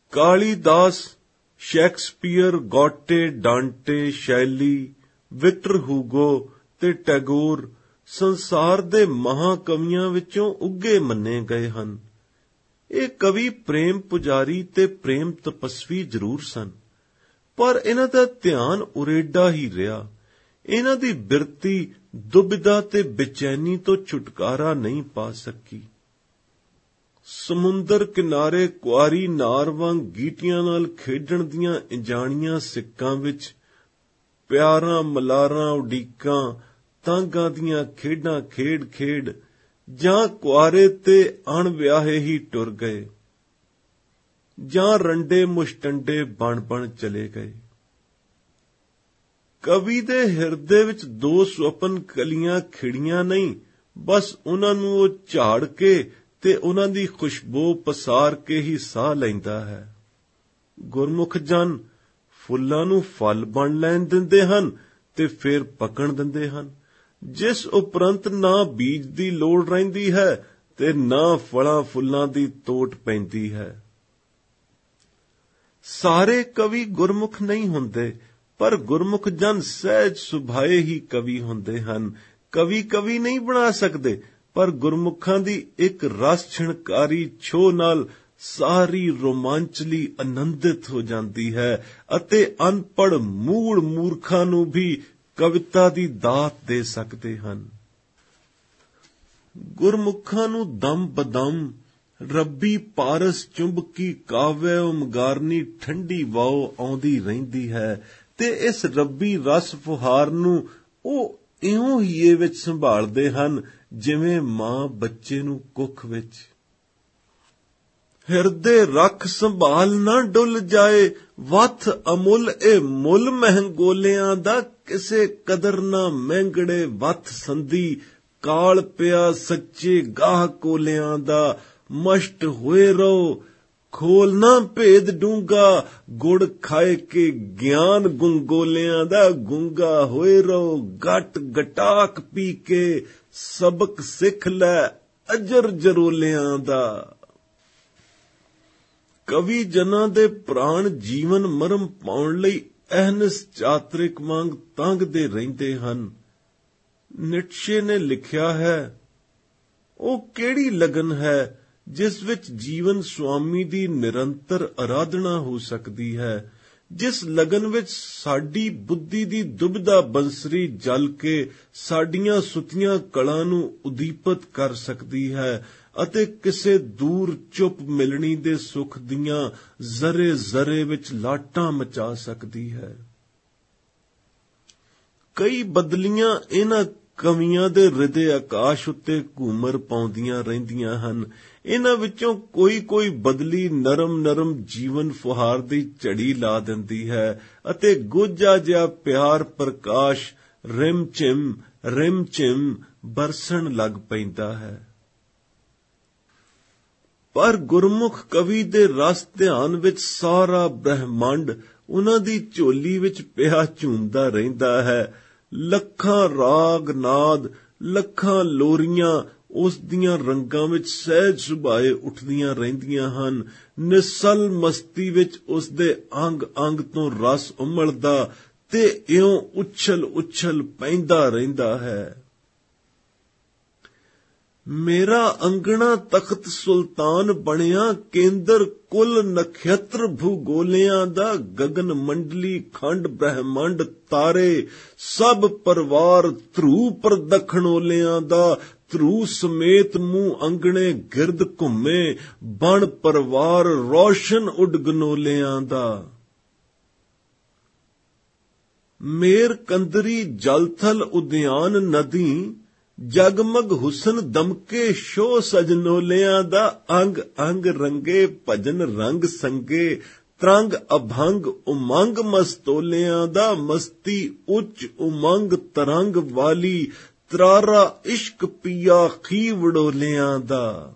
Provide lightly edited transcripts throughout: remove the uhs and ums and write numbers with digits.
Kalidas, Shakespeare, ਗੋਟੇ, ਡਾਂਟੇ, ਸ਼ੈਲੀ, Victor Hugo ਤੇ ਟੈਗੋਰ ਸੰਸਾਰ ਦੇ ਮਹਾਕਵੀਆਂ ਵਿੱਚੋਂ ਉੱਘੇ ਮੰਨੇ ਗਏ ਹਨ। ਇਹ ਕਵੀ ਪ੍ਰੇਮ ਪੁਜਾਰੀ ਤੇ ਪ੍ਰੇਮ ਤਪਸਵੀ ਜ਼ਰੂਰ ਸਨ, ਪਰ ਇਹਨਾਂ ਦਾ ਧਿਆਨ ਉਰੇਡਾ ਹੀ ਰਿਹਾ। ਇਹਨਾਂ ਦੀ ਬਿਰਤੀ ਦੁਬਿਧਾ ਤੇ ਬੇਚੈਨੀ ਤੋਂ ਛੁਟਕਾਰਾ ਨਹੀਂ ਪਾ ਸਕੀ। ਸਮੁੰਦਰ ਕਿਨਾਰੇ ਕੁਆਰੀ ਨਾਰ ਵਾਂਗ ਗੀਟੀਆਂ ਨਾਲ ਖੇਡਣ ਦੀਆਂ ਅਣਜਾਣੀਆਂ ਸਿੱਕਾਂ ਵਿੱਚ ਪਿਆਰਾਂ, ਮਲਾਰਾਂ, ਉਡੀਕਾਂ, ਤਾਂਘਾਂ ਦੀਆਂ ਖੇਡਾਂ ਖੇਡ ਜਾਂ ਕੁਆਰੇ ਤੇ ਅਣਵਿਆਹੇ ਹੀ ਟੁਰ ਗਏ, ਜਾਂ ਰੰਡੇ ਮੁਸ਼ਟੰਡੇ ਬਣ ਚਲੇ ਗਏ। ਕਵੀ ਦੇ ਹਿਰਦੇ ਵਿੱਚ ਦੋ ਸੁਪਨ ਕਲੀਆਂ ਖਿੜੀਆਂ ਨਹੀਂ, ਬਸ ਉਹਨਾਂ ਨੂੰ ਉਹ ਝਾੜ ਕੇ ਤੇ ਉਹਨਾਂ ਦੀ ਖੁਸ਼ਬੂ ਪਸਾਰ ਕੇ ਹੀ ਸਾਹ ਲੈਂਦਾ ਹੈ। ਗੁਰਮੁਖ ਜਨ ਫੁੱਲਾਂ ਨੂੰ ਫਲ ਬਣ ਲੈਣ ਦਿੰਦੇ ਹਨ ਤੇ ਫਿਰ ਪਕਣ ਦਿੰਦੇ ਹਨ, ਜਿਸ ਉਪਰੰਤ ਨਾ ਬੀਜ ਦੀ ਲੋੜ ਰਹਿੰਦੀ ਹੈ ਤੇ ਨਾ ਫਲਾਂ ਫੁੱਲਾਂ ਦੀ ਤੋਟ ਪੈਂਦੀ ਹੈ। ਸਾਰੇ ਕਵੀ ਗੁਰਮੁਖ ਨਹੀਂ ਹੁੰਦੇ, ਪਰ ਗੁਰਮੁਖ ਜਨ ਸਹਿਜ ਸੁਭਾਏ ਹੀ ਕਵੀ ਹੁੰਦੇ ਹਨ। ਕਵੀ ਨਹੀਂ ਬਣਾ ਸਕਦੇ, ਪਰ ਗੁਰਮੁਖਾਂ ਦੀ ਇੱਕ ਰਸ ਛਿਣਕਾਰੀ ਛੋਹ ਨਾਲ ਸਾਰੀ ਰੋਮਾਂਚਲੀ ਆਨੰਦਿਤ ਹੋ ਜਾਂਦੀ ਹੈ ਅਤੇ ਅਨਪੜ੍ਹ ਮੂੜ ਮੂਰਖਾਂ ਨੂੰ ਵੀ ਕਵਿਤਾ ਦੀ ਦਾਤ ਦੇ ਸਕਦੇ ਹਨ। ਗੁਰਮੁਖਾਂ ਨੂੰ ਦਮ ਬਦਮ ਰੱਬੀ ਪਾਰਸ ਚੁੰਬਕੀ ਕਾਵਿ ਉਮਗਾਰਨੀ ਠੰਡੀ ਵਾਓ ਆਉਂਦੀ ਰਹਿੰਦੀ ਹੈ ਤੇ ਇਸ ਰੱਬੀ ਰਸ ਫੁਹਾਰ ਨੂੰ ਉਹ ਇਉਂ ਹੀਏ ਵਿੱਚ ਸੰਭਾਲਦੇ ਹਨ ਜਿਵੇਂ ਮਾਂ ਬੱਚੇ ਨੂੰ ਕੁੱਖ ਵਿੱਚ। ਹਿਰਦੇ ਰੱਖ ਸੰਭਾਲ ਨਾ ਡੁੱਲ ਜਾਏ, ਵੱਥ ਅਮੁੱਲ ਇਹ ਮੁੱਲ ਮਹਿੰਗੋਲਿਆਂ ਦਾ, ਕਿਸੇ ਕਦਰ ਨਾ ਮਹਿੰਗੜੇ ਵੱਥ ਸੰਧੀ, ਕਾਲ ਪਿਆ ਸੱਚੇ ਗਾਹ ਕੋਲਿਆਂ ਦਾ, ਮਸ਼ਟ ਹੋਏ ਰਹੋ ਖੋਲ ਨਾ ਭੇਦ ਡੂੰਗਾ, ਗੁੜ ਖਾਏ ਕੇ ਗਿਆਨ ਗੁੰਗੋਲਿਆਂ ਦਾ, ਗੁੰਗਾ ਹੋਏ ਰਹੋ ਗਟ ਗਟਾਕ ਪੀ ਕੇ, ਸਬਕ ਸਿੱਖ ਲੈ ਅਜਰ ਜਰੋਲਿਆਂ ਦਾ। ਕਵੀ ਜਨਾਂ ਦੇ ਪ੍ਰਾਣ ਜੀਵਨ ਮਰਮ ਪਾਉਣ ਲਈ ਅਹਨਸ ਚਾਤਰਿਕ ਵਾਂਗ ਤੰਗਦੇ ਰਹਿੰਦੇ ਹਨ। ਨੀਟਸ਼ੇ ਨੇ ਲਿਖਿਆ ਹੈ, ਉਹ ਕਿਹੜੀ ਲਗਨ ਹੈ ਜਿਸ ਵਿੱਚ ਜੀਵਨ ਸੁਆਮੀ ਦੀ ਨਿਰੰਤਰ ਅਰਾਧਨਾ ਹੋ ਸਕਦੀ ਹੈ, ਜਿਸ ਲਗਨ ਵਿੱਚ ਸਾਡੀ ਬੁੱਧੀ ਦੀ ਦੁਬਿਧਾ ਬੰਸਰੀ ਜਲ ਕੇ ਸਾਡੀਆਂ ਸੁੱਤੀਆਂ ਕਲਾਂ ਨੂੰ ਉਦੀਪਤ ਕਰ ਸਕਦੀ ਹੈ ਅਤੇ ਕਿਸੇ ਦੂਰ ਚੁੱਪ ਮਿਲਣੀ ਦੇ ਸੁੱਖ ਦੀਆਂ ਜ਼ਰੇ ਜ਼ਰੇ ਵਿੱਚ ਲਾਟਾਂ ਮਚਾ ਸਕਦੀ ਹੈ। ਕਈ ਬਦਲੀਆਂ ਇਹਨਾਂ ਕਵੀਆਂ ਦੇ ਹਿਰਦੇ ਆਕਾਸ਼ ਉੱਤੇ ਘੂਮਰ ਪਾਉਂਦੀਆਂ ਰਹਿੰਦੀਆਂ ਹਨ। ਇਹਨਾਂ ਵਿੱਚੋਂ ਕੋਈ ਬਦਲੀ ਨਰਮ ਜੀਵਨ ਫੁਹਾਰ ਦੀ ਝੜੀ ਲਾ ਦਿੰਦੀ ਹੈ ਅਤੇ ਗੁੱਝਾ ਜਿਹਾ ਪਿਆਰ ਪ੍ਰਕਾਸ਼ ਰਿਮ ਝਿਮ ਬਰਸਣ ਲੱਗ ਪੈਂਦਾ ਹੈ। ਪਰ ਗੁਰਮੁਖ ਕਵੀ ਦੇ ਰਸ ਧਿਆਨ ਵਿੱਚ ਸਾਰਾ ਬ੍ਰਹਿਮੰਡ ਉਹਨਾਂ ਦੀ ਝੋਲੀ ਵਿੱਚ ਪਿਆ ਝੂਮਦਾ ਰਹਿੰਦਾ ਹੈ। ਲੱਖਾਂ ਰਾਗ ਨਾਦ, ਲੱਖਾਂ ਲੋਰੀਆਂ ਉਸ ਦੀਆਂ ਰੰਗਾਂ ਵਿੱਚ ਸਹਿਜ ਸੁਭਾਏ ਉੱਠਦੀਆਂ ਰਹਿੰਦੀਆਂ ਹਨ। ਨਿਸਲ ਮਸਤੀ ਵਿੱਚ ਉਸ ਦੇ ਅੰਗ ਤੋਂ ਰਸ ਉਮਲਦਾ ਤੇ ਇਉਂ ਉਛਲ ਪੈਂਦਾ ਰਹਿੰਦਾ ਹੈ। ਮੇਰਾ ਅੰਗਣਾ ਤਖਤ ਸੁਲਤਾਨ ਬਣਿਆ, ਕੇਂਦਰ ਕੁੱਲ ਨਖੇਤਰ ਭੂਗੋਲਿਆਂ ਦਾ, ਗਗਨ ਮੰਡਲੀ ਖੰਡ ਬ੍ਰਹਿਮੰਡ ਤਾਰੇ, ਸਭ ਪਰਵਾਰ ਧਰੂ ਪ੍ਰਦਖਣੋਲਿਆਂ ਦਾ, ਧਰੂ ਸਮੇਤ ਮੂੰਹ ਅੰਗਣੇ ਗਿਰਦ ਘੁੰਮੇ, ਬਣ ਪਰਵਾਰ ਰੋਸ਼ਨ ਉਡਗਨੋਲਿਆਂ ਦਾ। ਮੇਰ ਕੰਦਰੀ ਜਲਥਲ ਉਦਿਆਨ ਨਦੀ, ਜਗਮਗ ਹੁਸਨ ਦਮਕੇ ਸ਼ੋ ਸਜਨੋਲਿਆਂ ਦਾ, ਅੰਗ ਰੰਗੇ ਭਜਨ ਰੰਗ ਸੰਗੇ, ਤਰੰਗ ਅਭੰਗ ਉਮੰਗ ਮਸਤੋਲਿਆਂ ਦਾ, ਮਸਤੀ ਉੱਚ ਉਮੰਗ ਤਰੰਗ ਵਾਲੀ, ਤਰਾਰਾ ਇਸ਼ਕ ਪੀਆ ਖੀ ਵਡੋਲਿਆਂ ਦਾ।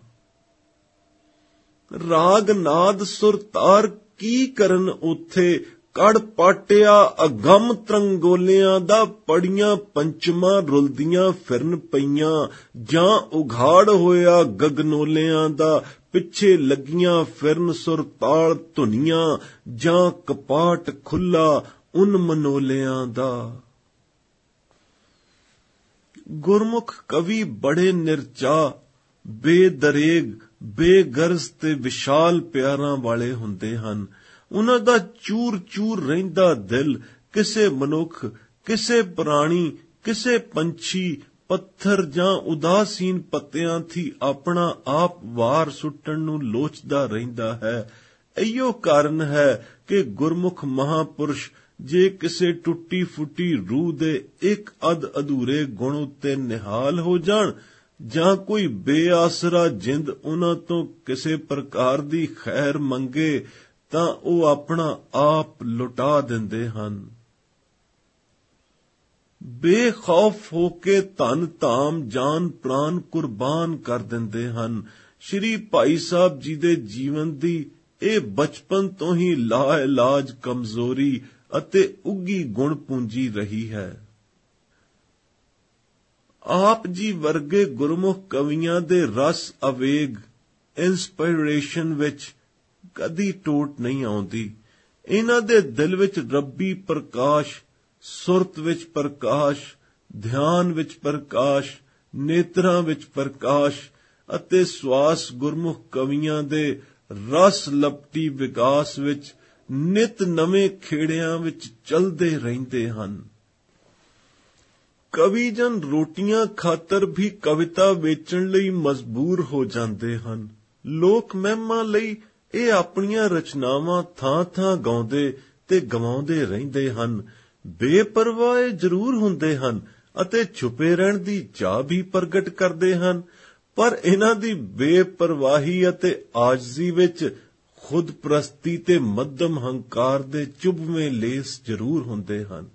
ਰਾਗ ਨਾਦ ਸੁਰ ਤਾਰ ਕੀ ਕਰਨ ਉਥੇ, ਕੜ ਪਾਟਿਆ ਅਗੰਮ ਤਰੰਗੋਲਿਆਂ ਦਾ, ਪੜੀਆਂ ਪੰਚਮਾਂ ਰੁਲਦੀਆਂ ਫਿਰਨ ਪਈਆਂ, ਜਾਂ ਉਘਾੜ ਹੋਇਆ ਗਗਨੋਲਿਆਂ ਦਾ, ਪਿੱਛੇ ਲੱਗੀਆਂ ਫਿਰਨ ਸੁਰ ਤਾਲ ਧੁਨੀਆਂ, ਜਾਂ ਕਪਾਟ ਖੁੱਲਾ ਉਨ ਮਨੋਲਿਆਂ ਦਾ। ਗੁਰਮੁਖ ਕਵੀ ਬੜੇ ਨਿਰਚਾ, ਬੇਦਰੇਗ, ਬੇਗਰਜ਼ ਤੇ ਵਿਸ਼ਾਲ ਪਿਆਰਾਂ ਵਾਲੇ ਹੁੰਦੇ ਹਨ। ਉਹਨਾਂ ਦਾ ਚੂਰ ਚੂਰ ਰਹਿੰਦਾ ਦਿਲ ਕਿਸੇ ਮਨੁੱਖ, ਕਿਸੇ ਪ੍ਰਾਣੀ, ਕਿਸੇ ਪੰਛੀ, ਪੱਥਰ ਜਾਂ ਉਦਾਸੀਨ ਪੱਤਿਆਂ ਥੀ ਆਪਣਾ ਆਪ ਵਾਰ ਸੁੱਟਣ ਨੂੰ ਲੋਚਦਾ ਰਹਿੰਦਾ ਹੈ। ਇਹੀਓ ਕਾਰਨ ਹੈ ਕਿ ਗੁਰਮੁਖ ਮਹਾਪੁਰਸ਼ ਜੇ ਕਿਸੇ ਟੁੱਟੀ ਫੁੱਟੀ ਰੂਹ ਦੇ ਇੱਕ ਅਧ ਅਧੂਰੇ ਗੁਣ ਉੱਤੇ ਨਿਹਾਲ ਹੋ ਜਾਣ, ਜਾਂ ਕੋਈ ਬੇਆਸਰਾ ਜਿੰਦ ਉਹਨਾਂ ਤੋਂ ਕਿਸੇ ਪ੍ਰਕਾਰ ਦੀ ਖੈਰ ਮੰਗੇ, ਤਾਂ ਉਹ ਆਪਣਾ ਆਪ ਲੁਟਾ ਦਿੰਦੇ ਹਨ। ਬੇਖੌਫ ਹੋ ਕੇ ਧਨ ਧਾਮ ਜਾਨ ਪ੍ਰਾਨ ਕੁਰਬਾਨ ਕਰ ਦਿੰਦੇ ਹਨ। ਸ਼੍ਰੀ ਭਾਈ ਸਾਹਿਬ ਜੀ ਦੇ ਜੀਵਨ ਦੀ ਇਹ ਬਚਪਨ ਤੋਂ ਹੀ ਲਾ ਇਲਾਜ ਕਮਜ਼ੋਰੀ ਅਤੇ ਉੱਗੀ ਗੁਣ ਪੂੰਜੀ ਰਹੀ ਹੈ। ਆਪ ਜੀ ਵਰਗੇ ਗੁਰਮੁਖ ਕਵੀਆਂ ਦੇ ਰਸ ਆਵੇਗ, ਇੰਸਪਾਇਰੇਸ਼ਨ ਵਿੱਚ ਕਦੀ ਟੋਟ ਨਹੀਂ ਆਉਂਦੀ। ਇਹਨਾਂ ਦੇ ਦਿਲ ਵਿੱਚ ਰੱਬੀ ਪ੍ਰਕਾਸ਼, ਸੁਰਤ ਵਿੱਚ ਪ੍ਰਕਾਸ਼, ਧਿਆਨ ਵਿੱਚ ਪ੍ਰਕਾਸ਼, ਨੇਤਰਾਂ ਵਿੱਚ ਪ੍ਰਕਾਸ਼ ਅਤੇ ਸਵਾਸ ਗੁਰਮੁਖ ਕਵੀਆਂ ਦੇ ਰਸ ਲਪਟੀ ਵਿਕਾਸ ਵਿੱਚ ਨਿਤ ਨਵੇਂ ਖੇੜਿਆਂ ਵਿੱਚ ਚਲਦੇ ਰਹਿੰਦੇ ਹਨ। ਕਵੀ ਜਨ ਰੋਟੀਆਂ ਖਾਤਰ ਵੀ ਕਵਿਤਾ ਵੇਚਣ ਲਈ ਮਜਬੂਰ ਹੋ ਜਾਂਦੇ ਹਨ। ਲੋਕ ਮਹਿਮਾ ਲਈ ਇਹ ਆਪਣੀਆਂ ਰਚਨਾਵਾਂ ਥਾਂ-ਥਾਂ ਗਾਉਂਦੇ ਤੇ ਗਵਾਉਂਦੇ ਰਹਿੰਦੇ ਹਨ। ਬੇਪਰਵਾਹ ਜ਼ਰੂਰ ਹੁੰਦੇ ਹਨ ਅਤੇ ਛੁਪੇ ਰਹਿਣ ਦੀ ਚਾਹ ਵੀ ਪ੍ਰਗਟ ਕਰਦੇ ਹਨ, ਪਰ ਇਹਨਾਂ ਦੀ ਬੇਪਰਵਾਹੀ ਅਤੇ ਆਜਜ਼ੀ ਵਿੱਚ ਖੁਦ ਪ੍ਰਸਤੀ ਤੇ ਮੱਧਮ ਹੰਕਾਰ ਦੇ ਚੁਭਵੇਂ ਲੇਸ ਜ਼ਰੂਰ ਹੁੰਦੇ ਹਨ।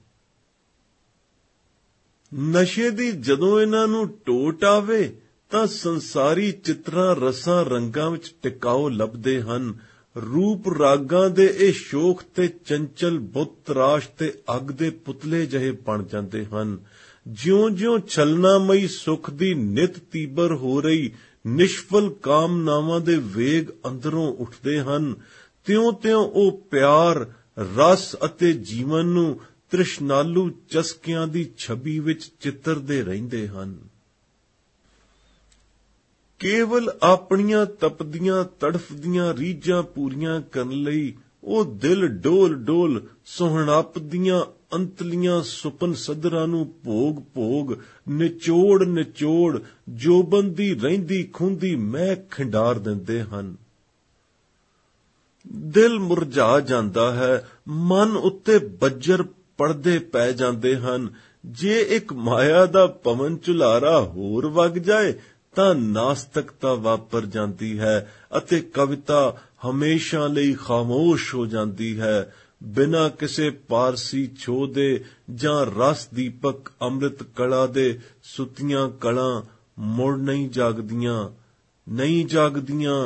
ਨਸ਼ੇ ਦੀ ਜਦੋਂ ਇਹਨਾਂ ਨੂੰ ਟੋਟ ਆਵੇ ਤਾਂ ਸੰਸਾਰੀ ਚਿੱਤਰਾਂ ਰਸਾਂ ਰੰਗਾਂ ਵਿੱਚ ਟਿਕਾਓ ਲੱਭਦੇ ਹਨ। ਰੂਪ ਰਾਗਾਂ ਦੇ ਇਹ ਸ਼ੋਖ ਤੇ ਚੰਚਲ ਬੁੱਤ ਤਰਾਸ਼ ਤੇ ਅੱਗ ਦੇ ਪੁਤਲੇ ਜਿਹੇ ਬਣ ਜਾਂਦੇ ਹਨ। ਜਿਉਂ-ਜਿਉਂ ਛਲਨਾਮਈ ਸੁਖ ਦੀ ਨਿਤ ਤੀਬਰ ਹੋ ਰਹੀ ਨਿਸ਼ਫਲ ਕਾਮਨਾਵਾਂ ਦੇ ਵੇਗ ਅੰਦਰੋਂ ਉੱਠਦੇ ਹਨ, ਤਿਉਂ-ਤਿਉਂ ਉਹ ਪਿਆਰ, ਰਸ ਅਤੇ ਜੀਵਨ ਨੂੰ ਤ੍ਰਿਸ਼ਨਾਲੂ ਚਸਕਿਆਂ ਦੀ ਛਵੀ ਵਿੱਚ ਚਿੱਤਰਦੇ ਰਹਿੰਦੇ ਹਨ। ਕੇਵਲ ਆਪਣੀਆਂ ਤਪਦੀਆਂ ਤੜਫਦੀਆਂ ਰੀਝਾਂ ਪੂਰੀਆਂ ਕਰਨ ਲਈ ਉਹ ਦਿਲ ਡੋਲ-ਡੋਲ ਸੁਹਣਾਪਦੀਆਂ ਅੰਤਲੀਆਂ ਸੁਪਨ ਸਦਰਾਂ ਨੂੰ ਭੋਗ-ਭੋਗ, ਨਿਚੋੜ-ਨਿਚੋੜ ਜੋਬਨ ਦੀ ਰਹਿੰਦੀ ਖੁੰਦੀ ਮਹਿਕ ਖਿੰਡਾਰ ਦਿੰਦੇ ਹਨ। ਦਿਲ ਮੁਰਝਾ ਜਾਂਦਾ ਹੈ, ਮਨ ਉੱਤੇ ਬੱਜਰ ਪੜਦੇ ਪੈ ਜਾਂਦੇ ਹਨ। ਜੇ ਇੱਕ ਮਾਇਆ ਦਾ ਪਵਨ ਝੁਲਾਰਾ ਹੋਰ ਵਗ ਜਾਏ ਤਾਂ ਨਾਸਤਕਤਾ ਵਾਪਰ ਜਾਂਦੀ ਹੈ ਅਤੇ ਕਵਿਤਾ ਹਮੇਸ਼ਾ ਲਈ ਖਾਮੋਸ਼ ਹੋ ਜਾਂਦੀ ਹੈ। ਬਿਨਾਂ ਕਿਸੇ ਪਾਰਸੀ ਛੋਹ ਦੇ ਜਾਂ ਰਸ ਦੀਪਕ ਅੰਮ੍ਰਿਤ ਕਲਾ ਦੇ ਸੁੱਤੀਆਂ ਕਲਾਂ ਮੁੜ ਨਹੀਂ ਜਾਗਦੀਆਂ।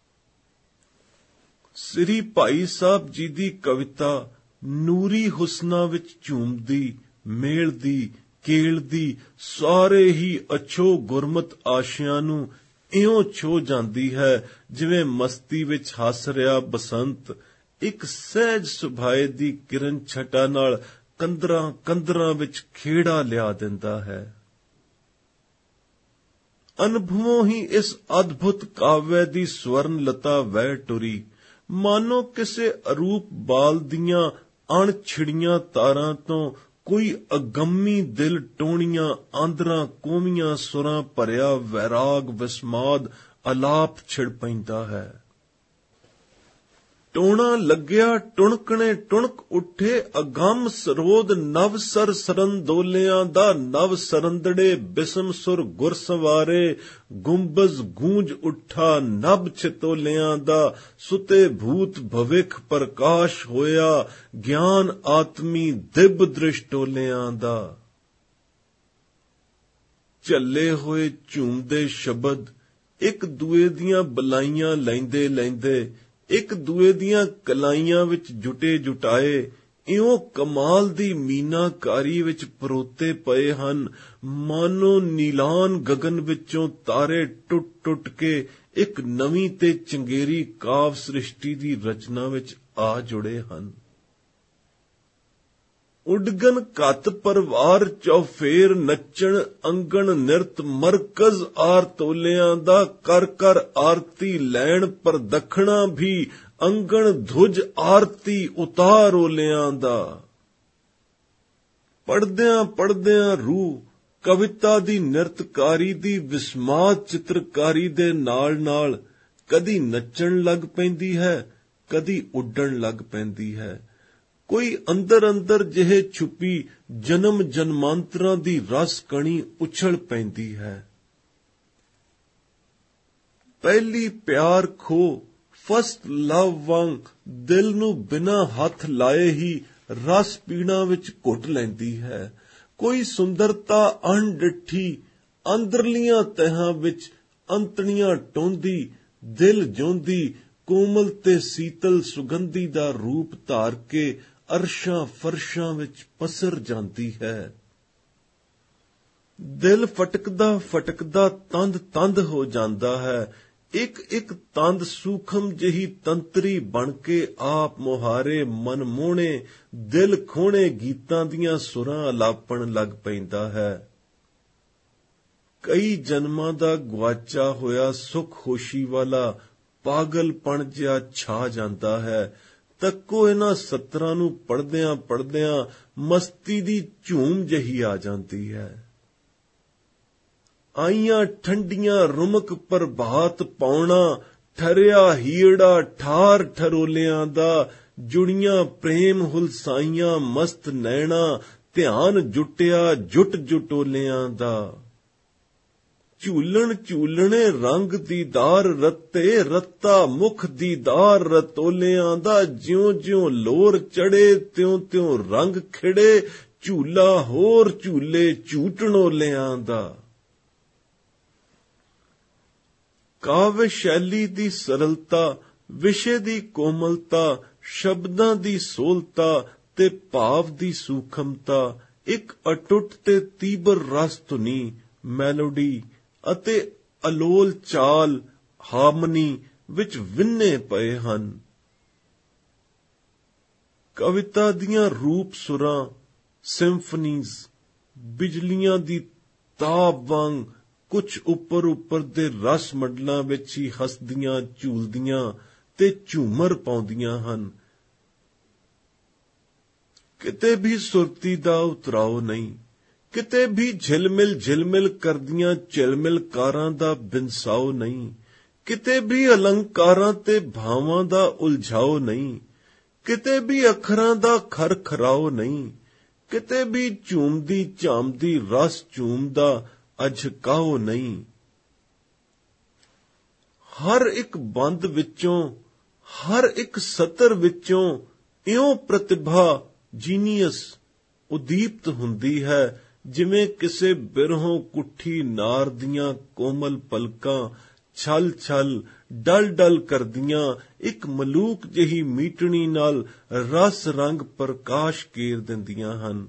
ਸ੍ਰੀ ਭਾਈ ਸਾਹਿਬ ਜੀ ਦੀ ਕਵਿਤਾ ਨੂਰੀ ਹੁਸਨਾ ਵਿੱਚ ਝੂਮਦੀ, ਮੇਲਦੀ, ਕੇਲਦੀ ਸਾਰੇ ਹੀ ਅਛੋ ਗੁਰਮਤ ਆਸ਼ਿਆਂ ਨੂੰ ਇਉਂ ਛੋ ਜਾਂਦੀ ਹੈ ਜਿਵੇਂ ਮਸਤੀ ਵਿੱਚ ਹੱਸ ਰਿਹਾ ਬਸੰਤ ਇੱਕ ਸਹਿਜ ਸੁਭਾਏ ਦੀ ਕਿਰਨ ਛਟਾ ਨਾਲ ਕੰਦਰਾਂ ਵਿੱਚ ਖੇੜਾ ਲਿਆ ਦਿੰਦਾ ਹੈ। ਅਨੁਭਵੋਂ ਹੀ ਇਸ ਅਦਭੁਤ ਕਾਵਿ ਦੀ ਸਵਰਨ ਲਤਾ ਵਹਿ ਟੁਰੀ, ਮਾਨੋ ਕਿਸੇ ਅਰੂਪ ਬਾਲ ਦੀਆਂ ਅਣਛਿੜੀਆਂ ਤਾਰਾਂ ਤੋਂ ਕੋਈ ਅਗੰਮੀ ਦਿਲ ਟੋਣੀਆਂ ਆਂਦਰਾਂ ਕੋਮੀਆਂ ਸੁਰਾਂ ਭਰਿਆ ਵੈਰਾਗ ਵਿਸਮਾਦ ਅਲਾਪ ਛਿੜ ਪੈਂਦਾ ਹੈ। ਟੋਣਾ ਲੱਗਿਆ ਟੁਣਕਣੇ ਟੁਣਕ ਉੱਠੇ ਅਗੰਮ ਸਰੋਦ ਨਵ ਸਰ ਸਰੰਦੋਲਿਆਂ ਦਾ ਨਵ ਸਰੰਦੜੇ ਬਿਸਮ ਸੁਰ ਗੁਰ ਸਵਾਰੇ ਗੁੰਬਜ਼ ਗੂੰਜ ਉੱਠਾ ਨਭ ਛਿਤੋਲਿਆਂ ਦਾ ਸੁਤੇ ਭੂਤ ਭਵਿਖ ਪ੍ਰਕਾਸ਼ ਹੋਇਆ ਗਿਆਨ ਆਤਮੀ ਦਿਵ ਦ੍ਰਿਸ਼ਟੋਲਿਆਂ ਦਾ। ਝੱਲੇ ਹੋਏ ਝੂਮਦੇ ਸ਼ਬਦ ਇੱਕ ਦੂਏ ਦੀਆਂ ਬਲਾਈਆਂ ਲੈਂਦੇ ਇੱਕ ਦੂਏ ਦੀਆਂ ਕਲਾਈਆਂ ਵਿੱਚ ਜੁਟਾਏ ਇਉਂ ਕਮਾਲ ਦੀ ਮੀਨਾਕਾਰੀ ਵਿੱਚ ਪਰੋਤੇ ਪਏ ਹਨ, ਮਾਨੋ ਨੀਲਾਨ ਗਗਨ ਵਿੱਚੋਂ ਤਾਰੇ ਟੁੱਟ ਕੇ ਇੱਕ ਨਵੀਂ ਤੇ ਚੰਗੇਰੀ ਕਾਵ ਸ੍ਰਿਸ਼ਟੀ ਦੀ ਰਚਨਾ ਵਿੱਚ ਆ ਜੁੜੇ ਹਨ। ਉਡਗਨ ਘੱਤ ਪਰਵਾਰ ਚੌਫੇਰ ਨੱਚਣ ਅੰਗਣ ਨਿਰਤ ਮਰਕਜ਼ ਆਰ ਤੋਲਿਆਂ ਦਾ ਕਰ ਕਰ ਆਰਤੀ ਲੈਣ ਪਰ ਦੱਖਣਾ ਵੀ ਅੰਗਣ ਧੁਜ ਆਰਤੀ ਉਤਾਰ ਓਲਿਆਂ ਦਾ। ਪੜਦਿਆਂ ਪੜਦਿਆਂ ਰੂਹ ਕਵਿਤਾ ਦੀ ਨਿਰਤਕਾਰੀ ਦੀ ਵਿਸਮਾਤ ਚਿੱਤਰਕਾਰੀ ਦੇ ਨਾਲ ਕਦੀ ਨੱਚਣ ਲੱਗ ਪੈਂਦੀ ਹੈ, ਕਦੀ ਉੱਡਣ ਲੱਗ ਪੈਂਦੀ ਹੈ। ਕੋਈ ਅੰਦਰ ਜਿਹੇ ਛੁਪੀ ਜਨਮ ਜਨਮਾਂਤਰਾਂ ਦੀ ਰਸ ਕਣੀ ਉਛਲ ਪੈਂਦੀ ਹੈ। ਪਹਿਲੀ ਪਿਆਰ ਖੋ ਫਸਟ ਲਵ ਵਾਂਗ ਦਿਲ ਨੂੰ ਬਿਨਾਂ ਹੱਥ ਲਾਏ ਹੀ ਰਸ ਪੀਣਾ ਵਿੱਚ ਘੁੱਟ ਲੈਂਦੀ ਹੈ। ਕੋਈ ਸੁੰਦਰਤਾ ਅਣਡਿੱਠੀ ਅੰਦਰਲੀਆਂ ਤਹਾਂ ਵਿੱਚ ਅੰਤੜੀਆਂ ਟੋਂਦੀ ਦਿਲ ਜਿਉਂਦੀ ਕੋਮਲ ਤੇ ਸੀਤਲ ਸੁਗੰਧੀ ਦਾ ਰੂਪ ਧਾਰ ਕੇ ਅਰਸ਼ਾਂ ਫਰਸ਼ਾਂ ਵਿੱਚ ਪਸਰ ਜਾਂਦੀ ਹੈ। ਦਿਲ ਫਟਕਦਾ ਫਟਕਦਾ ਤੰਦ ਹੋ ਜਾਂਦਾ ਹੈ। ਇੱਕ ਇੱਕ ਤੰਦ ਸੂਖਮ ਜਿਹੀ ਤੰਤਰੀ ਬਣ ਕੇ ਆਪ ਮੁਹਾਰੇ ਮਨ ਮੋਹਣੇ ਦਿਲ ਖੋਹਣੇ ਗੀਤਾਂ ਦੀਆਂ ਸੁਰਾਂ ਅਲਾਪਣ ਲੱਗ ਪੈਂਦਾ ਹੈ। ਕਈ ਜਨਮਾਂ ਦਾ ਗੁਆਚਾ ਹੋਇਆ ਸੁਖ ਖੁਸ਼ੀ ਵਾਲਾ ਪਾਗਲਪਣ ਜਿਹਾ ਛਾ ਜਾਂਦਾ ਹੈ। ਤੱਕੋ ਇਹਨਾਂ ਸਤਰਾਂ ਨੂੰ ਪੜਦਿਆਂ ਪੜਦਿਆਂ ਮਸਤੀ ਦੀ ਝੂਮ ਜਿਹੀ ਆ ਜਾਂਦੀ ਹੈ। ਆਈਆਂ ਠੰਡੀਆਂ ਰੁਮਕ ਪ੍ਰਭਾਤ ਪਾਉਣਾ ਠਰਿਆ ਹੀੜਾ ਠਾਰ ਠਰੋਲਿਆਂ ਦਾ। ਜੁੜੀਆਂ ਪ੍ਰੇਮ ਹੁਲਸਾਈਆਂ ਮਸਤ ਨੈਣਾ ਧਿਆਨ ਜੁਟਿਆ ਜੁਟੋਲਿਆਂ ਦਾ। ਝੂਲਣ ਝੂਲਣੇ ਰੰਗ ਦੀਦਾਰ ਰੱਤੇ ਰੱਤਾ ਮੁਖ ਦੀਦਾਰ ਰਤੋਲਿਆਂ ਦਾ। ਜਿਉਂ ਲੋਰ ਚੜੇ ਤਿਉਂ ਰੰਗ ਖਿੜੇ ਝੂਲਾ ਹੋਰ ਝੂਲੇ ਝੂਟਣੋਲਿਆਂ ਦਾ। ਕਾਵਿ ਸ਼ੈਲੀ ਦੀ ਸਰਲਤਾ, ਵਿਸ਼ੇ ਦੀ ਕੋਮਲਤਾ, ਸ਼ਬਦਾਂ ਦੀ ਸੋਲਤਾ ਤੇ ਭਾਵ ਦੀ ਸੂਖਮਤਾ, ਇੱਕ ਅਟੁੱਟ ਤੇ ਤੀਬਰ ਰਸ ਧੁਨੀ, ਮੈਲੋਡੀ ਅਤੇ ਅਲੋਲ ਚਾਲ ਹਾਰਮਨੀ ਵਿੱਚ ਵਿੰਨੇ ਪਏ ਹਨ। ਕਵਿਤਾ ਦੀਆਂ ਰੂਪ ਸੁਰਾਂ, ਸਿੰਫਨੀਜ਼ ਬਿਜਲੀਆਂ ਦੀ ਤਾਬ ਵਾਂਗ ਕੁਝ ਉੱਪਰ ਦੇ ਰਸ ਮੰਡਲਾਂ ਵਿੱਚ ਹੀ ਹੱਸਦੀਆਂ ਝੂਲਦੀਆਂ ਤੇ ਝੂਮਰ ਪਾਉਂਦੀਆਂ ਹਨ। ਕਿਤੇ ਵੀ ਸੁਰਤੀ ਦਾ ਉਤਰਾਓ ਨਹੀਂ, ਕਿਤੇ ਵੀ ਝਿਲਮਿਲ ਕਰਦੀਆਂ ਝਿਲਮਿਲਕਾਰਾਂ ਦਾ ਬਿਨਸਾਓ ਨਹੀਂ, ਕਿਤੇ ਵੀ ਅਲੰਕਾਰਾਂ ਤੇ ਭਾਵਾਂ ਦਾ ਉਲਝਾਓ ਨਹੀਂ, ਕਿਤੇ ਵੀ ਅੱਖਰਾਂ ਦਾ ਖਰਖਰਾਓ ਨਹੀਂ, ਕਿਤੇ ਵੀ ਝੂਮਦੀ ਝਾਮਦੀ ਰਸ ਝੂਮਦਾ ਅਝਕਾਓ ਨਹੀਂ। ਹਰ ਇੱਕ ਬੰਦ ਵਿੱਚੋਂ, ਹਰ ਇੱਕ ਸਤਰ ਵਿੱਚੋਂ ਇਉਂ ਪ੍ਰਤਿਭਾ ਜੀਨੀਅਸ ਉਦੀਪਤ ਹੁੰਦੀ ਹੈ ਜਿਵੇਂ ਕਿਸੇ ਬਿਰਹੋਂ ਕੁੱਠੀ ਨਾਰ ਦੀਆਂ ਕੋਮਲ ਪਲਕਾਂ ਛਲ ਡਲ ਕਰਦੀਆਂ ਇੱਕ ਮਲੂਕ ਜਿਹੀ ਮੀਟਣੀ ਨਾਲ ਰਸ ਰੰਗ ਪ੍ਰਕਾਸ਼ ਕੇਰ ਦਿੰਦੀਆਂ ਹਨ।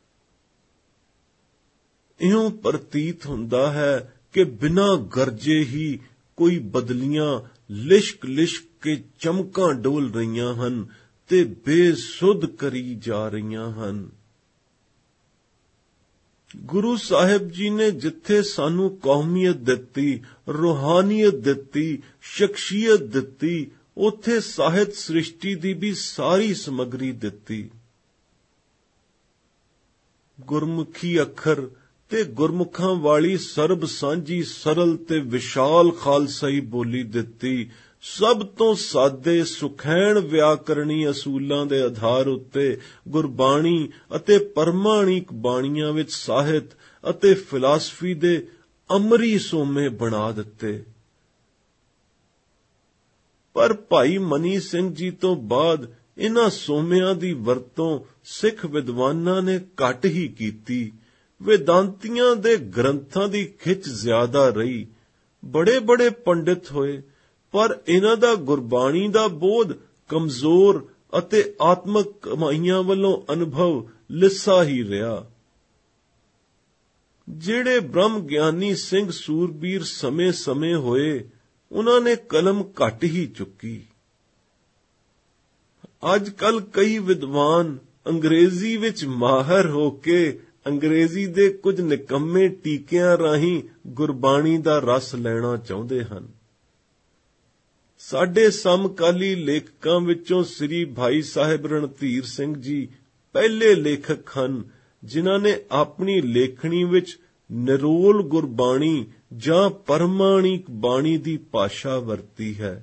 ਇਉਂ ਪ੍ਰਤੀਤ ਹੁੰਦਾ ਹੈ ਕਿ ਬਿਨਾਂ ਗਰਜੇ ਹੀ ਕੋਈ ਬਦਲੀਆਂ ਲਿਸ਼ਕ ਕੇ ਚਮਕਾਂ ਡੋਲ ਰਹੀਆਂ ਹਨ ਤੇ ਬੇਸੁੱਧ ਕਰੀ ਜਾ ਰਹੀਆਂ ਹਨ। ਗੁਰੂ ਸਾਹਿਬ ਜੀ ਨੇ ਜਿੱਥੇ ਸਾਨੂੰ ਕੌਮੀਅਤ ਦਿੱਤੀ, ਰੂਹਾਨੀਅਤ ਦਿੱਤੀ, ਸ਼ਖਸੀਅਤ ਦਿੱਤੀ, ਉੱਥੇ ਸਾਹਿਤ ਸ੍ਰਿਸ਼ਟੀ ਦੀ ਵੀ ਸਾਰੀ ਸਮੱਗਰੀ ਦਿੱਤੀ। ਗੁਰਮੁਖੀ ਅੱਖਰ ਤੇ ਗੁਰਮੁਖਾਂ ਵਾਲੀ ਸਰਬ ਸਾਂਝੀ ਸਰਲ ਤੇ ਵਿਸ਼ਾਲ ਖਾਲਸਾਈ ਬੋਲੀ ਦਿੱਤੀ। ਸਭ ਤੋਂ ਸਾਦੇ ਸੁਖੈਣ ਵਿਆਕਰਣੀ ਅਸੂਲਾਂ ਦੇ ਆਧਾਰ ਉੱਤੇ ਗੁਰਬਾਣੀ ਅਤੇ ਪਰਮਾਣਿਕ ਬਾਣੀਆਂ ਵਿੱਚ ਸਾਹਿਤ ਅਤੇ ਫਿਲਾਸਫੀ ਦੇ ਅਮਰੀ ਸੋਮੇ ਬਣਾ ਦਿੱਤੇ। ਪਰ ਭਾਈ ਮਨੀ ਸਿੰਘ ਜੀ ਤੋਂ ਬਾਅਦ ਇਨ੍ਹਾਂ ਸੋਮਿਆਂ ਦੀ ਵਰਤੋਂ ਸਿੱਖ ਵਿਦਵਾਨਾਂ ਨੇ ਘੱਟ ਹੀ ਕੀਤੀ। ਵੇਦਾਂਤੀਆਂ ਦੇ ਗ੍ਰੰਥਾਂ ਦੀ ਖਿੱਚ ਜ਼ਿਆਦਾ ਰਹੀ। ਬੜੇ ਪੰਡਿਤ ਹੋਏ, ਪਰ ਇਹਨਾਂ ਦਾ ਗੁਰਬਾਣੀ ਦਾ ਬੋਧ ਕਮਜ਼ੋਰ ਅਤੇ ਆਤਮਕ ਕਮਾਈਆਂ ਵੱਲੋਂ ਅਨੁਭਵ ਲਿੱਸਾ ਹੀ ਰਿਹਾ। ਜਿਹੜੇ ਬ੍ਰਹਮ ਗਿਆਨੀ ਸਿੰਘ ਸੂਰਬੀਰ ਸਮੇਂ ਹੋਏ, ਉਹਨਾਂ ਨੇ ਕਲਮ ਘੱਟ ਹੀ ਚੁੱਕੀ। ਅੱਜ ਕੱਲ ਕਈ ਵਿਦਵਾਨ ਅੰਗਰੇਜ਼ੀ ਵਿੱਚ ਮਾਹਰ ਹੋ ਕੇ ਅੰਗਰੇਜ਼ੀ ਦੇ ਕੁਝ ਨਿਕੰਮੇ ਟੀਕਿਆਂ ਰਾਹੀਂ ਗੁਰਬਾਣੀ ਦਾ ਰਸ ਲੈਣਾ ਚਾਹੁੰਦੇ ਹਨ। ਸਾਡੇ ਸਮਕਾਲੀ ਲੇਖਕਾਂ ਵਿੱਚੋਂ ਸ੍ਰੀ ਭਾਈ ਸਾਹਿਬ ਰਣਧੀਰ ਸਿੰਘ ਜੀ ਪਹਿਲੇ ਲੇਖਕ ਹਨ, ਜਿਨ੍ਹਾਂ ਨੇ ਆਪਣੀ ਲੇਖਣੀ ਵਿੱਚ ਨਿਰੋਲ ਗੁਰਬਾਣੀ ਜਾਂ ਪਰਮਾਣਿਕ ਬਾਣੀ ਦੀ ਭਾਸ਼ਾ ਵਰਤੀ ਹੈ।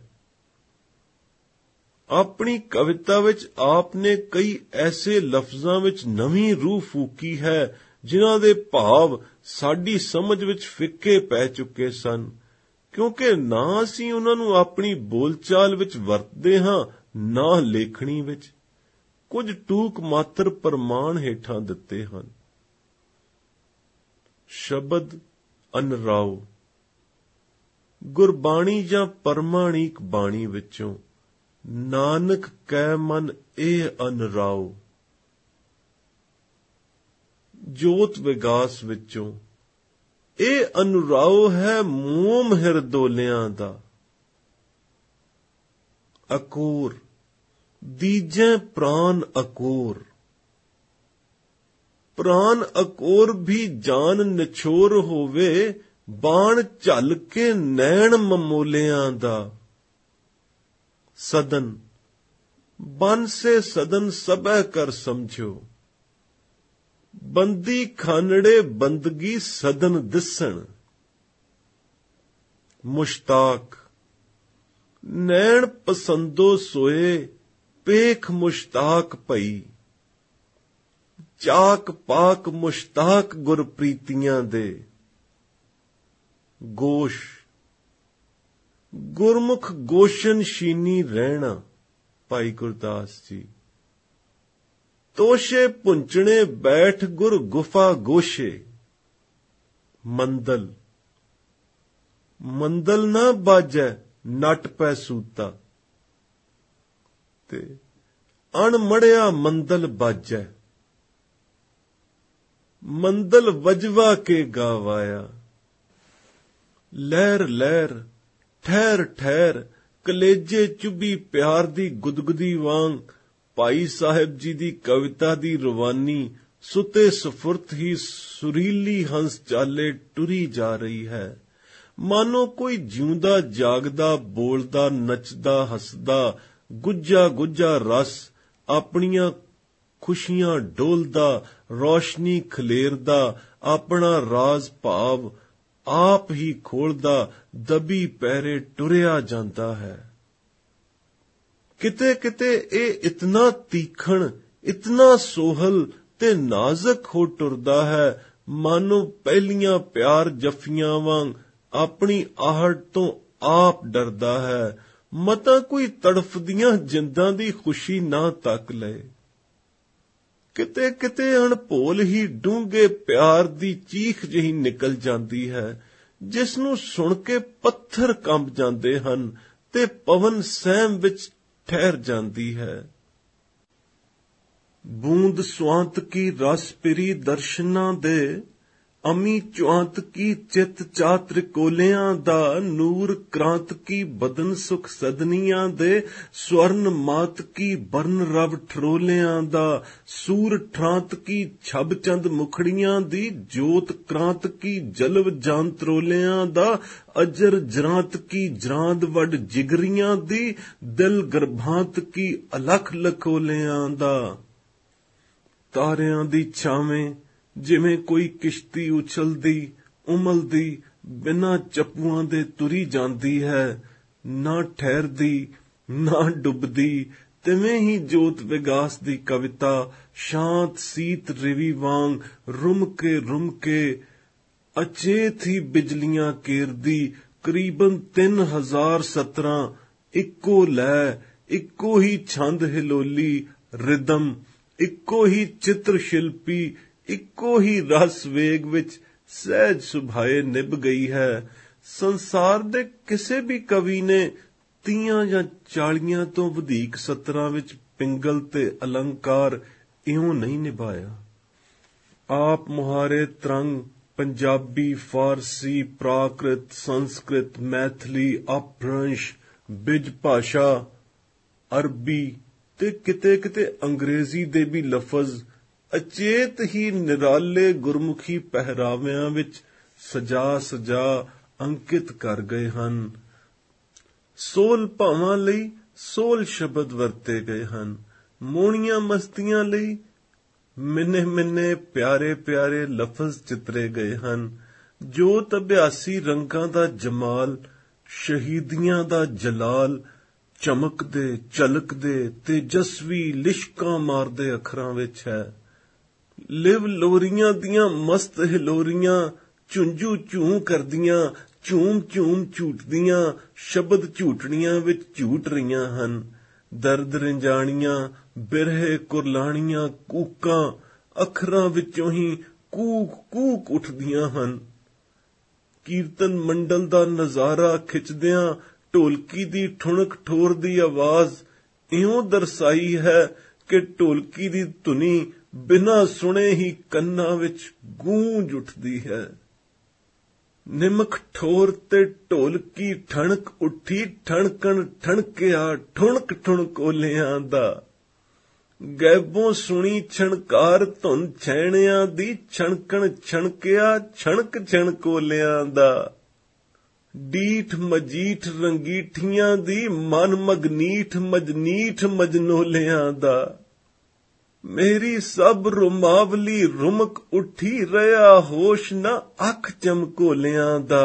ਆਪਣੀ ਕਵਿਤਾ ਵਿੱਚ ਆਪ ਨੇ ਕਈ ਐਸੇ ਲਫ਼ਜ਼ਾਂ ਵਿੱਚ ਨਵੀਂ ਰੂਹ ਫੂਕੀ ਹੈ, ਜਿਨ੍ਹਾਂ ਦੇ ਭਾਵ ਸਾਡੀ ਸਮਝ ਵਿੱਚ ਫਿੱਕੇ ਪੈ ਚੁੱਕੇ ਸਨ, ਕਿਉਂਕਿ ਨਾ ਅਸੀਂ ਉਹਨਾਂ ਨੂੰ ਆਪਣੀ ਬੋਲਚਾਲ ਵਿੱਚ ਵਰਤਦੇ ਹਾਂ, ਨਾ ਲੇਖਣੀ ਵਿੱਚ। ਕੁਝ ਟੂਕ ਮਾਤਰ ਪ੍ਰਮਾਣ ਹੇਠਾਂ ਦਿੱਤੇ ਹਨ। ਸ਼ਬਦ ਅਨਰਾਓ। ਗੁਰਬਾਣੀ ਜਾਂ ਪਰਮਾਣਿਕ ਬਾਣੀ ਵਿੱਚੋਂ ਨਾਨਕ ਕੈ ਮਨ ਇਹ ਅਨਰਾਓ। ਜੋਤ ਵਿਗਾਸ ਵਿੱਚੋਂ ਇਹ ਅਨੁਰਾਓ ਹੈ ਮੋਮ ਹਿਰਦੋਲਿਆਂ ਦਾ। ਅਕੂਰ ਦੀਜੈ ਪ੍ਰਾਨ ਅਕੂਰ। ਪ੍ਰਾਨ ਅਕੂਰ ਵੀ ਜਾਨ ਨਿਛੋਰ ਹੋਵੇ, ਬਾਣ ਝੱਲ ਕੇ ਨੈਣ ਮਮੋਲਿਆਂ ਦਾ। ਸਦਨ ਬਨ ਸੇ ਸਦਨ ਸਭੈ ਕਰ ਸਮਝੋ, ਬੰਦੀ ਖਾਨੜੇ ਬੰਦਗੀ ਸਦਨ ਦਿਸਣ। ਮੁਸ਼ਤਾਕ ਨੈਣ ਪਸੰਦੋ ਸੋਏ, ਪੇਖ ਮੁਸ਼ਤਾਕ ਭਈ। ਚਾਕ ਪਾਕ ਮੁਸ਼ਤਾਕ ਗੁਰਪ੍ਰੀਤੀਆਂ ਦੇ। ਗੋਸ਼ ਗੁਰਮੁਖ ਗੋਸ਼ਨ ਸ਼ੀਨੀ ਰਹਿਣਾ, ਭਾਈ ਗੁਰਦਾਸ ਜੀ। ਤੋਸ਼ੇ ਪੁੰਚਣੇ ਬੈਠ ਗੁਰ ਗੁਫਾ ਗੋਸ਼ੇ। ਮੰਦਲ ਮੰਦਲ ਨਾ ਬਾਜੈ ਨਟ ਪੈ ਸੂਤਾ, ਤੇ ਅਣਮੜਿਆ ਮੰਦਲ ਬਾਜੈ। ਮੰਦਲ ਵਜਵਾ ਕੇ ਗਾਵਾਇਆ। ਲਹਿਰ ਲਹਿਰ ਠਹਿਰ ਠਹਿਰ ਕਲੇਜੇ ਚੁੱਭੀ ਪਿਆਰ ਦੀ ਗੁਦਗੁਦੀ ਵਾਂਗ ਭਾਈ ਸਾਹਿਬ ਜੀ ਦੀ ਕਵਿਤਾ ਦੀ ਰਵਾਨੀ ਸੁਤੇ ਸਫੁਰਤ ਹੀ ਸੁਰੀਲੀ ਹੰਸ ਚਾਲੇ ਟੁਰੀ ਜਾ ਰਹੀ ਹੈ। ਮਾਨੋ ਕੋਈ ਜਿਉਂਦਾ ਜਾਗਦਾ ਬੋਲਦਾ ਨੱਚਦਾ ਹੱਸਦਾ ਗੁੱਜਾ ਗੁੱਜਾ ਰਸ ਆਪਣੀਆਂ ਖੁਸ਼ੀਆਂ ਡੋਲਦਾ ਰੌਸ਼ਨੀ ਖਲੇਰਦਾ ਆਪਣਾ ਰਾਜ਼ ਭਾਵ ਆਪ ਹੀ ਖੋਲਦਾ ਦਬੀ ਪੈਰੇ ਟੁਰਿਆ ਜਾਂਦਾ ਹੈ। ਕਿਤੇ ਕਿਤੇ ਇਹ ਇਤਨਾ ਤੀਖਣ ਇਤਨਾ ਸੋਹਲ ਤੇ ਨਾਜ਼ੁਕ ਹੋ ਟੁਰਦਾ ਹੈ, ਮਾਨੋ ਪਹਿਲੀਆਂ ਪਿਆਰ ਜਫੀਆਂ ਵਾਂਗ ਆਪਣੀ ਆਹਟ ਤੋਂ ਆਪ ਡਰਦਾ ਹੈ, ਮਤਾ ਕੋਈ ਤੜਫਦੀਆਂ ਜਿੰਦਾਂ ਦੀ ਖੁਸ਼ੀ ਨਾ ਤੱਕ ਲਏ। ਕਿਤੇ ਕਿਤੇ ਅਣਭੋਲ ਹੀ ਡੂੰਘੇ ਪਿਆਰ ਦੀ ਚੀਖ ਜਿਹੀ ਨਿਕਲ ਜਾਂਦੀ ਹੈ, ਜਿਸ ਨੂੰ ਸੁਣ ਕੇ ਪੱਥਰ ਕੰਬ ਜਾਂਦੇ ਹਨ ਤੇ ਪਵਨ ਸਹਿਮ ਵਿੱਚ ਠਹਿਰ ਜਾਂਦੀ ਹੈ। ਬੂੰਦ ਸੁਆਂਤ ਕੀ ਰਸ ਪਿਰੀ ਦਰਸ਼ਨਾਂ ਦੇ, ਅਮੀ ਚੁਆਂਤ ਕੀ ਚਿਤ ਚਾਤ੍ਰ ਕੋਲਿਆਂ ਦਾ। ਨੂਰ ਕ੍ਰਾਂਤ ਕੀ ਬਦਨ ਸੁਖ ਸਦਨੀਆਂ ਦੇ, ਸਵਰਨ ਮਾਤ ਕੀ ਬਰਨ ਰਵ ਠਰੋਲਿਆਂ ਦਾ। ਸੂਰ ਠਰਾਂਤ ਕੀ ਛਬ ਚੰਦ ਮੁਖੜੀਆਂ ਦੀ, ਜੋਤ ਕ੍ਰਾਂਤ ਕੀ ਜਲਵ ਜਾਂਤਰੋਲਿਆਂ ਦਾ। ਅਜਰ ਜਰਾਂਤ ਕੀ ਜਰਾਂਦ ਵੱਡ ਜਿਗਰੀਆਂ ਦੀ, ਦਿਲ ਗਰਭਾਂਤ ਕੀ ਅਲਖ ਲਖੋਲਿਆਂ ਦਾ। ਤਾਰਿਆਂ ਦੀ ਛਾਵੇਂ ਜਿਵੇਂ ਕੋਈ ਕਿਸ਼ਤੀ ਉਛਲਦੀ ਉਮਲਦੀ ਬਿਨਾਂ ਚੱਪੂਆਂ ਦੇ ਤੁਰੀ ਜਾਂਦੀ ਹੈ, ਨਾ ਠਹਿਰਦੀ ਨਾ ਡੁੱਬਦੀ, ਤਿਵੇਂ ਹੀ ਜੋਤ ਵਿਗਾਸ ਦੀ ਕਵਿਤਾ ਸ਼ਾਂਤ ਸੀਤ ਰਿਵੀ ਵਾਂਗ ਰੁਮ ਕੇ ਅਚੇਤ ਹੀ ਬਿਜਲੀਆਂ ਕੇਰਦੀ, ਕਰੀਬਨ 3000 ਸਤਰਾਂ, ਇੱਕੋ ਲੈ ਇੱਕੋ ਹੀ ਛੰਦ ਹਿਲੋਲੀ ਰਿਦਮ, ਇੱਕੋ ਹੀ ਚਿੱਤਰ ਸ਼ਿਲਪੀ, ਇੱਕੋ ਹੀ ਰਸ ਵੇਗ ਵਿੱਚ ਸਹਿਜ ਸੁਭਾਏ ਨਿਭ ਗਈ ਹੈ। ਸੰਸਾਰ ਦੇ ਕਿਸੇ ਵੀ ਕਵੀ ਨੇ 30 ਜਾਂ 40 ਤੋਂ ਵਧੇਕ ਸਤਰਾਂ ਵਿੱਚ ਪਿੰਗਲ ਤੇ ਅਲੰਕਾਰ ਇਉਂ ਨਹੀਂ ਨਿਭਾਇਆ। ਆਪ ਮੁਹਾਰੇ ਤਰੰਗ ਪੰਜਾਬੀ, ਫਾਰਸੀ, ਪ੍ਰਾਕ੍ਰਿਤ, ਸੰਸਕ੍ਰਿਤ, ਮੈਥਲੀ, ਅਪਭ੍ਰੰਸ਼, ਬਿਜ ਭਾਸ਼ਾ, ਅਰਬੀ ਤੇ ਕਿਤੇ-ਕਿਤੇ ਅੰਗਰੇਜ਼ੀ ਦੇ ਵੀ ਲਫ਼ਜ਼ ਅਚੇਤ ਹੀ ਨਿਰਾਲੇ ਗੁਰਮੁਖੀ ਪਹਿਰਾਵਿਆਂ ਵਿੱਚ ਸਜਾ ਅੰਕਿਤ ਕਰ ਗਏ ਹਨ। ਸੋਲ ਭਾਵਾਂ ਲਈ ਸੋਲ ਸ਼ਬਦ ਵਰਤੇ ਗਏ ਹਨ। ਮੋਹਣੀਆਂ ਮਸਤੀਆਂ ਲਈ ਮਿੰਨੇ ਪਿਆਰੇ ਲਫ਼ਜ਼ ਚਿਤਰੇ ਗਏ ਹਨ। ਜੋਤ ਅਭਿਆਸੀ ਰੰਗਾਂ ਦਾ ਜਮਾਲ, ਸ਼ਹੀਦੀਆਂ ਦਾ ਜਲਾਲ, ਚਮਕਦੇ ਝਲਕਦੇ ਤੇਜਸਵੀ ਲਿਸ਼ਕਾਂ ਮਾਰਦੇ ਅੱਖਰਾਂ ਵਿੱਚ ਹੈ। ਲਿਵ ਲੋਰੀਆਂ ਦੀਆਂ ਮਸਤ ਹਿਲੋਰੀਆਂ ਝੁੰਝੂ ਝੂੰ ਕਰਦੀਆਂ, ਝੂਮ ਝੂਟਦੀਆਂ, ਸ਼ਬਦ ਝੂਟਣੀਆਂ ਵਿੱਚ ਝੂਟ ਰਹੀਆਂ ਹਨ। ਦਰਦ ਰਿੰਜਾਣੀਆਂ, ਬਿਰਹੇ ਕੁਰਲਾਣੀਆਂ, ਕੂਕਾਂ ਅੱਖਰਾਂ ਵਿੱਚੋਂ ਹੀ ਕੂਕ ਉੱਠਦੀਆਂ ਹਨ। ਕੀਰਤਨ ਮੰਡਲ ਦਾ ਨਜ਼ਾਰਾ ਖਿੱਚਦਿਆਂ ਢੋਲਕੀ ਦੀ ਠੁਣਕ ਠੋਰ ਦੀ ਆਵਾਜ਼ ਇਉਂ ਦਰਸਾਈ ਹੈ ਕਿ ਢੋਲਕੀ ਦੀ ਧੁਨੀ ਬਿਨਾਂ ਸੁਣੇ ਹੀ ਕੰਨਾਂ ਵਿੱਚ ਗੂੰਜ ਉੱਠਦੀ ਹੈ। ਨਿਮਕ ਠੋਰ ਤੇ ਢੋਲਕੀ ਠਣਕ ਉੱਠੀ, ਠਣਕਣ ਠਣਕਿਆ ਠੁਣਕ ਓਲਿਆਂ ਦਾ। ਗੈਬੋਂ ਸੁਣੀ ਛਣਕਾਰ ਧੁਨ ਛੈਣਿਆਂ ਦੀ, ਛਣਕਣ ਛਣਕਿਆ ਛਣਕ ਓਲਿਆਂ ਦਾ। ਡੀਠ ਮਜੀਠ ਰੰਗੀਠੀਆਂ ਦੀ, ਮਨ ਮਗਨੀਠ ਮਜਨੀਠ ਮਜਨੋਲਿਆਂ ਦਾ। ਮੇਰੀ ਸਭ ਰੁਮਾਵਲੀ ਰੁਮਕ ਉੱਠੀ, ਰਿਹਾ ਹੋਸ਼ ਨਾ ਅੱਖ ਚਮਕੋਲਿਆਂ ਦਾ।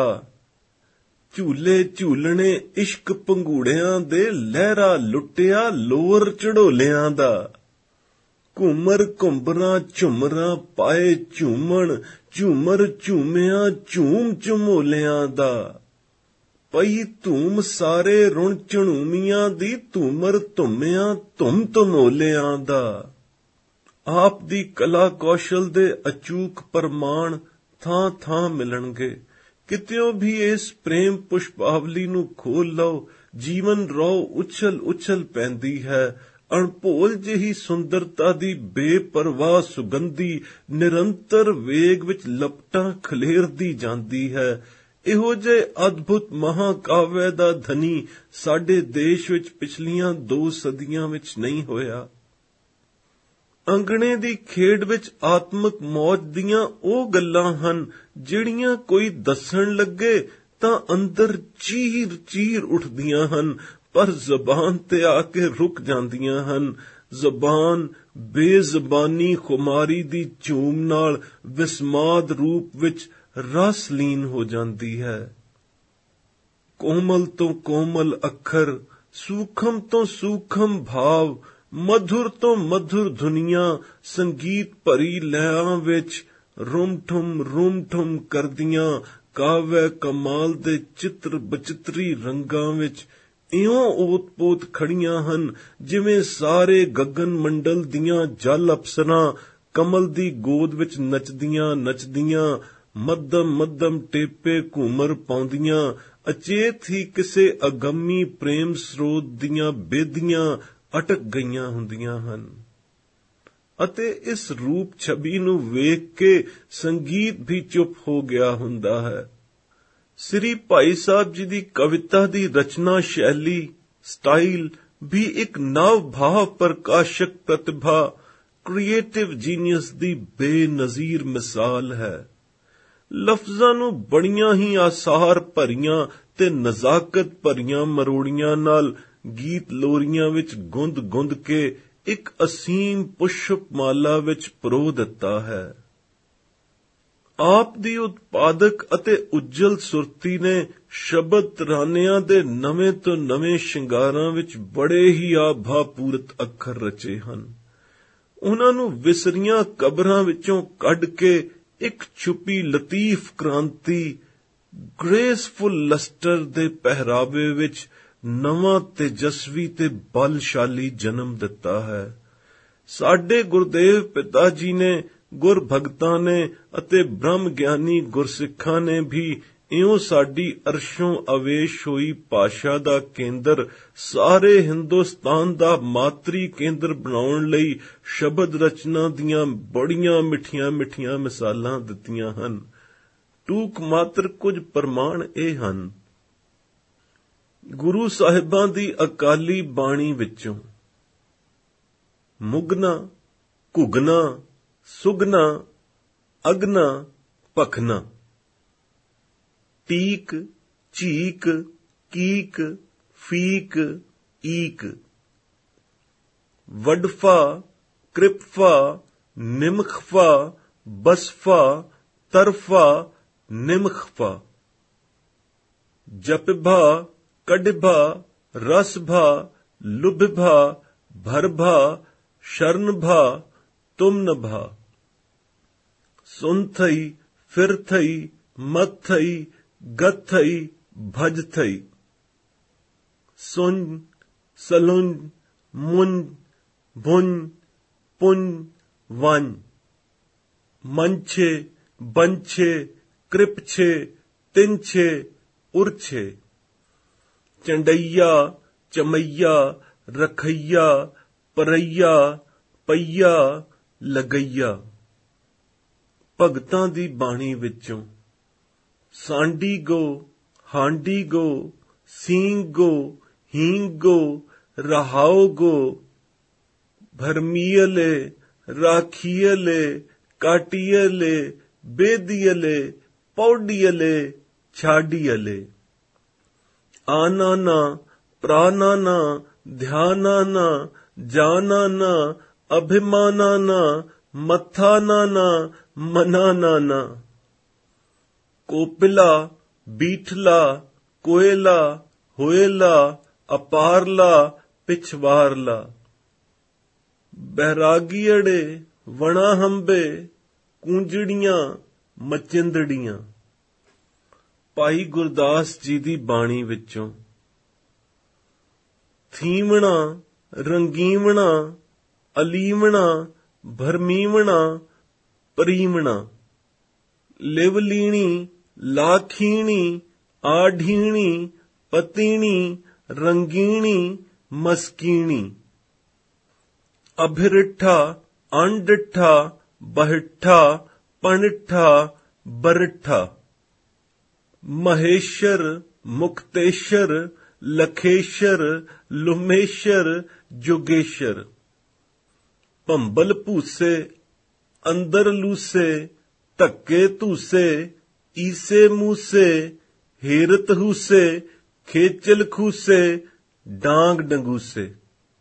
ਝੂਲੇ ਝੂਲਣੇ ਇਸ਼ਕ ਪੰਗੂੜਿਆਂ ਦੇ, ਲਹਿਰਾ ਲੁੱਟਿਆ ਲੋਰ ਚੜੋਲਿਆਂ ਦਾ। ਘੂਮਰ ਘੁੰਬਰਾਂ ਝੁਮਰਾਂ ਪਾਏ ਝੂਮਣ, ਝੂਮਰ ਝੂਮਿਆਂ ਝੂਮ ਝਮੋਲਿਆਂ ਦਾ। ਪਈ ਧੂਮ ਸਾਰੇ ਰੁਣ ਝਣੂਮੀਆਂ ਦੀ, ਧੂਮਰ ਧੁੰਮਿਆਂ ਧੁੰਮ ਧਮੋਲਿਆਂ ਦਾ। ਆਪ ਦੀ ਕਲਾ ਕੌਸ਼ਲ ਦੇ ਅਚੂਕ ਪ੍ਰਮਾਣ ਥਾਂ ਮਿਲਣਗੇ। ਕਿਤਿਓਂ ਵੀ ਇਸ ਪ੍ਰੇਮ ਪੁਸ਼ਪਾਵਲੀ ਨੂੰ ਖੋਲ ਲਓ, ਜੀਵਨ ਰੌ ਉਛਲ ਪੈਂਦੀ ਹੈ। ਅਣਭੋਲ ਜਿਹੀ ਸੁੰਦਰਤਾ ਦੀ ਬੇਪਰਵਾਹ ਸੁਗੰਧੀ ਨਿਰੰਤਰ ਵੇਗ ਵਿੱਚ ਲਪਟਾਂ ਖਲੇਰਦੀ ਜਾਂਦੀ ਹੈ। ਇਹੋ ਜਿਹੇ ਅਦਭੁਤ ਮਹਾਕਾਵਿ ਦਾ ਧਨੀ ਸਾਡੇ ਦੇਸ਼ ਵਿੱਚ ਪਿਛਲੀਆਂ 2 ਸਦੀਆਂ ਵਿੱਚ ਨਹੀਂ ਹੋਇਆ। ਅੰਗਣੇ ਦੀ ਖੇਡ ਵਿੱਚ ਆਤਮਿਕ ਮੌਜ ਦੀਆਂ ਉਹ ਗੱਲਾਂ ਹਨ ਜਿਹੜੀਆਂ ਕੋਈ ਦੱਸਣ ਲੱਗੇ ਤਾਂ ਅੰਦਰ ਚੀਰ ਉੱਠਦੀਆਂ ਹਨ, ਪਰ ਜ਼ਬਾਨ ਤੇ ਆ ਕੇ ਰੁਕ ਜਾਂਦੀਆਂ ਹਨ। ਜ਼ਬਾਨ ਬੇਜ਼ਬਾਨੀ ਖੁਮਾਰੀ ਦੀ ਝੂਮ ਨਾਲ ਵਿਸਮਾਦ ਰੂਪ ਵਿੱਚ ਰਸਲੀਨ ਹੋ ਜਾਂਦੀ ਹੈ। ਕੋਮਲ ਤੋਂ ਕੋਮਲ ਅੱਖਰ, ਸੂਖਮ ਤੋਂ ਸੂਖਮ ਭਾਵ, ਮਧੁਰ ਤੋਂ ਮਧੁਰ ਧੁਨੀਆਂ ਸੰਗੀਤ ਭਰੀ ਲੈਆਂ ਵਿੱਚ ਰੁਮ-ਠੁਮ ਕਰਦੀਆਂ ਕਾਵਿ ਕਮਾਲ ਦੇ ਚਿੱਤਰ ਬਚਿੱਤਰੀ ਰੰਗਾਂ ਵਿੱਚ ਇਉਂ ਓਤ-ਪੋਤ ਖੜੀਆਂ ਹਨ ਜਿਵੇਂ ਸਾਰੇ ਗਗਨ ਮੰਡਲ ਦੀਆਂ ਜਲ ਅਪਸਰਾਂ ਕਮਲ ਦੀ ਗੋਦ ਵਿੱਚ ਨੱਚਦੀਆਂ ਮੱਧਮ ਟੇਪੇ ਘੂਮਰ ਪਾਉਂਦੀਆਂ ਅਚੇਤ ਹੀ ਕਿਸੇ ਅਗੰਮੀ ਪ੍ਰੇਮ ਸਰੋਤ ਦੀਆਂ ਬੇਦੀਆਂ ਅਟਕ ਗਈਆਂ ਹੁੰਦੀਆਂ ਹਨ। ਅਤੇ ਇਸ ਰੂਪ ਛਵੀ ਨੂੰ ਵੇਖ ਕੇ ਸੰਗੀਤ ਵੀ ਚੁੱਪ ਹੋ ਗਿਆ ਹੁੰਦਾ ਹੈ। ਸ੍ਰੀ ਭਾਈ ਸਾਹਿਬ ਜੀ ਦੀ ਕਵਿਤਾ ਦੀ ਰਚਨਾ ਸ਼ੈਲੀ, ਸਟਾਈਲ ਵੀ ਇੱਕ ਨਵ ਭਾਵ ਪ੍ਰਕਾਸ਼ਕ ਪ੍ਰਤਿਭਾ, ਕ੍ਰੀਏਟਿਵ ਜੀਨੀਅਸ ਦੀ ਬੇਨਜ਼ੀਰ ਮਿਸਾਲ ਹੈ। ਲਫ਼ਜ਼ਾਂ ਨੂੰ ਬੜੀਆਂ ਹੀ ਆਸਾਰ ਭਰੀਆਂ ਤੇ ਨਜ਼ਾਕਤ ਭਰੀਆਂ ਮਰੋੜੀਆਂ ਨਾਲ ਗੀਤ ਲੋਰੀਆਂ ਵਿੱਚ ਗੁੰਦ ਕੇ ਇੱਕ ਅਸੀਮ ਪੁਸ਼ਪ ਮਾਲਾ ਵਿੱਚ ਪਰੋ ਦਿੱਤਾ ਹੈ। ਆਪ ਦੀ ਉਤਪਾਦਕ ਅਤੇ ਉੱਜਲ ਸੁਰਤੀ ਨੇ ਸ਼ਬਦ ਤਰਾਨਿਆਂ ਦੇ ਨਵੇਂ ਤੋਂ ਨਵੇਂ ਸ਼ਿੰਗਾਰਾਂ ਵਿੱਚ ਬੜੇ ਹੀ ਆਭਾਪੂਰਤ ਅੱਖਰ ਰਚੇ ਹਨ। ਉਹਨਾਂ ਨੂੰ ਵਿਸਰੀਆਂ ਕਬਰਾਂ ਵਿੱਚੋਂ ਕੱਢ ਕੇ ਇੱਕ ਛੁਪੀ ਲਤੀਫ ਕ੍ਰਾਂਤੀ, ਗ੍ਰੇਸਫੁਲ ਲਸਟਰ ਦੇ ਪਹਿਰਾਵੇ ਵਿੱਚ ਨਵਾਂ ਤੇਜਸਵੀ ਤੇ ਬਲਸ਼ਾਲੀ ਜਨਮ ਦਿੱਤਾ ਹੈ। ਸਾਡੇ ਗੁਰਦੇਵ ਪਿਤਾ ਜੀ ਨੇ, ਗੁਰ ਭਗਤਾਂ ਨੇ ਅਤੇ ਬ੍ਰਹਮ ਗਿਆਨੀ ਗੁਰਸਿੱਖਾਂ ਨੇ ਵੀ ਇਉਂ ਸਾਡੀ ਅਰਸ਼ੋਂ ਅਵੇਸ਼ ਹੋਈ ਭਾਸ਼ਾ ਦਾ ਕੇਂਦਰ ਸਾਰੇ ਹਿੰਦੁਸਤਾਨ ਦਾ ਮਾਤਰੀ ਕੇਂਦਰ ਬਣਾਉਣ ਲਈ ਸ਼ਬਦ ਰਚਨਾ ਦੀਆਂ ਬੜੀਆਂ ਮਿੱਠੀਆਂ ਮਿਸਾਲਾਂ ਦਿੱਤੀਆਂ ਹਨ। ਟੂਕ ਮਾਤਰ ਕੁਝ ਪ੍ਰਮਾਣ ਇਹ ਹਨ। ਗੁਰੂ ਸਾਹਿਬਾਂ ਦੀ ਅਕਾਲੀ ਬਾਣੀ ਵਿੱਚੋਂ ਮੁਗਨਾ, ਘੁਗਨਾ, ਸੁਗਨਾ, ਅਗਨਾ, ਭਖਨਾ, ਟੀਕ, ਝੀਕ, ਕੀਕ, ਫੀਕ, ਈਕ, ਵਡਫਾ, ਕ੍ਰਿਪਫਾ, ਨਿਮਖਫਾ, ਬਸਫਾ, ਤਰਫਾ, ਨਿਮਖਫਾ, ਜਪਭਾ, ਕਢਭਾ, ਰਸਭਾ, ਲੁਭਭਾ, ਭਰਭਾ, ਸ਼ਰਨਭਾ, ਤੁਮਨਭਾ, ਸੁਨਥਈ, ਫਿਰਥਈ, ਮਥਈ, ਗਥਈ, ਭਜਥਈ, ਸੁੰਜ, ਸਲੁੰਜ, ਮੁੰਜ, ਭੁੰਜ, ਪੁੰਜ, ਵੰਜ, ਮੰਛੇ, ਬੰਛੇ, ਕ੍ਰਿਪਛੇ, ਤਿੰਛੇ, ਉਰਛੇ, ਚੰਡਈਆ, ਚਮਈਆ, ਰਖਈਆ, ਪਰਈਆ, ਪਈਆ, ਲਗਈਆ। ਭਗਤਾਂ ਦੀ ਬਾਣੀ ਵਿੱਚੋਂ ਸਾਂਡੀ ਗੋ, ਹਾਂਡੀ ਗੋ, ਸੀਂਗ ਗੋ, ਹੀਂਗ ਗੋ, ਰਹਾਓ ਗੋ, ਭਰਮੀਅਲੇ, ਰਾਖੀਅਲੇ, ਕਾਟੀਅਲੇ, ਬੇਦੀਅਲੇ, ਪੌਡੀਅਲੇ, ਛਾਡੀਅਲੇ, ਆਨਾਨਾ, ਪ੍ਰਾਨਾਨਾ, ਧਿਆਨਾਨਾ, ਜਾਨਾਨਾ, ਅਭਿਮਾਨਾਨਾ, ਮਥਾਨਾਨਾ, ਮਨਾਨਾਨਾ, ਕੋਪਿਲਾ, ਬੀਠਲਾ, ਕੋਇਲਾ, ਹੋਇਲਾ, ਅਪਾਰਲਾ, ਪਿਛਵਾਰਲਾ, ਬਹਿਰਾਗੀਅੜੇ, ਵਣਾ ਹੰਬੇ, ਕੂੰਜੜੀਆਂ, ਮਚਿੰਦੜੀਆਂ। ਭਾਈ ਗੁਰਦਾਸ ਜੀ ਦੀ ਬਾਣੀ ਵਿੱਚੋਂ ਥੀਵਣਾ, ਰੰਗੀਵਣਾ, ਅਲੀਵਣਾ, ਭਰਮੀਵਣਾ, ਪਰੀਵਣਾ, ਲਿਵਲੀਣੀ, ਲਾਖੀਣੀ, ਆਢੀਣੀ, ਪਤੀਣੀ, ਰੰਗੀਣੀ, ਮਸਕੀਣੀ, ਅਭਿਰਿੱਠਾ, ਅਣਡਿੱਠਾ, ਬਹਿੱਠਾ, ਪਣਿੱਠਾ, ਬਰਿੱਠਾ, ਮਹੇਸ਼ਰ, ਮੁਕਤੇਸ਼ਰ, ਲਖੇਸ਼ਰ, ਲੁਮੇਸ਼ਰ, ਜੋਗੇਸ਼ਰ, ਭੰਬਲ ਭੂਸੇ, ਅੰਦਰ ਲੂਸੇ, ਧੱਕੇ ਧੂਸੇ, ਈਸੇ ਮੂਸੇ, ਹੇਰਤ ਹੂਸੇ, ਖੇਚਲ ਖੂਸੇ, ਡਾਂਗ ਡੰਗੂਸੇ,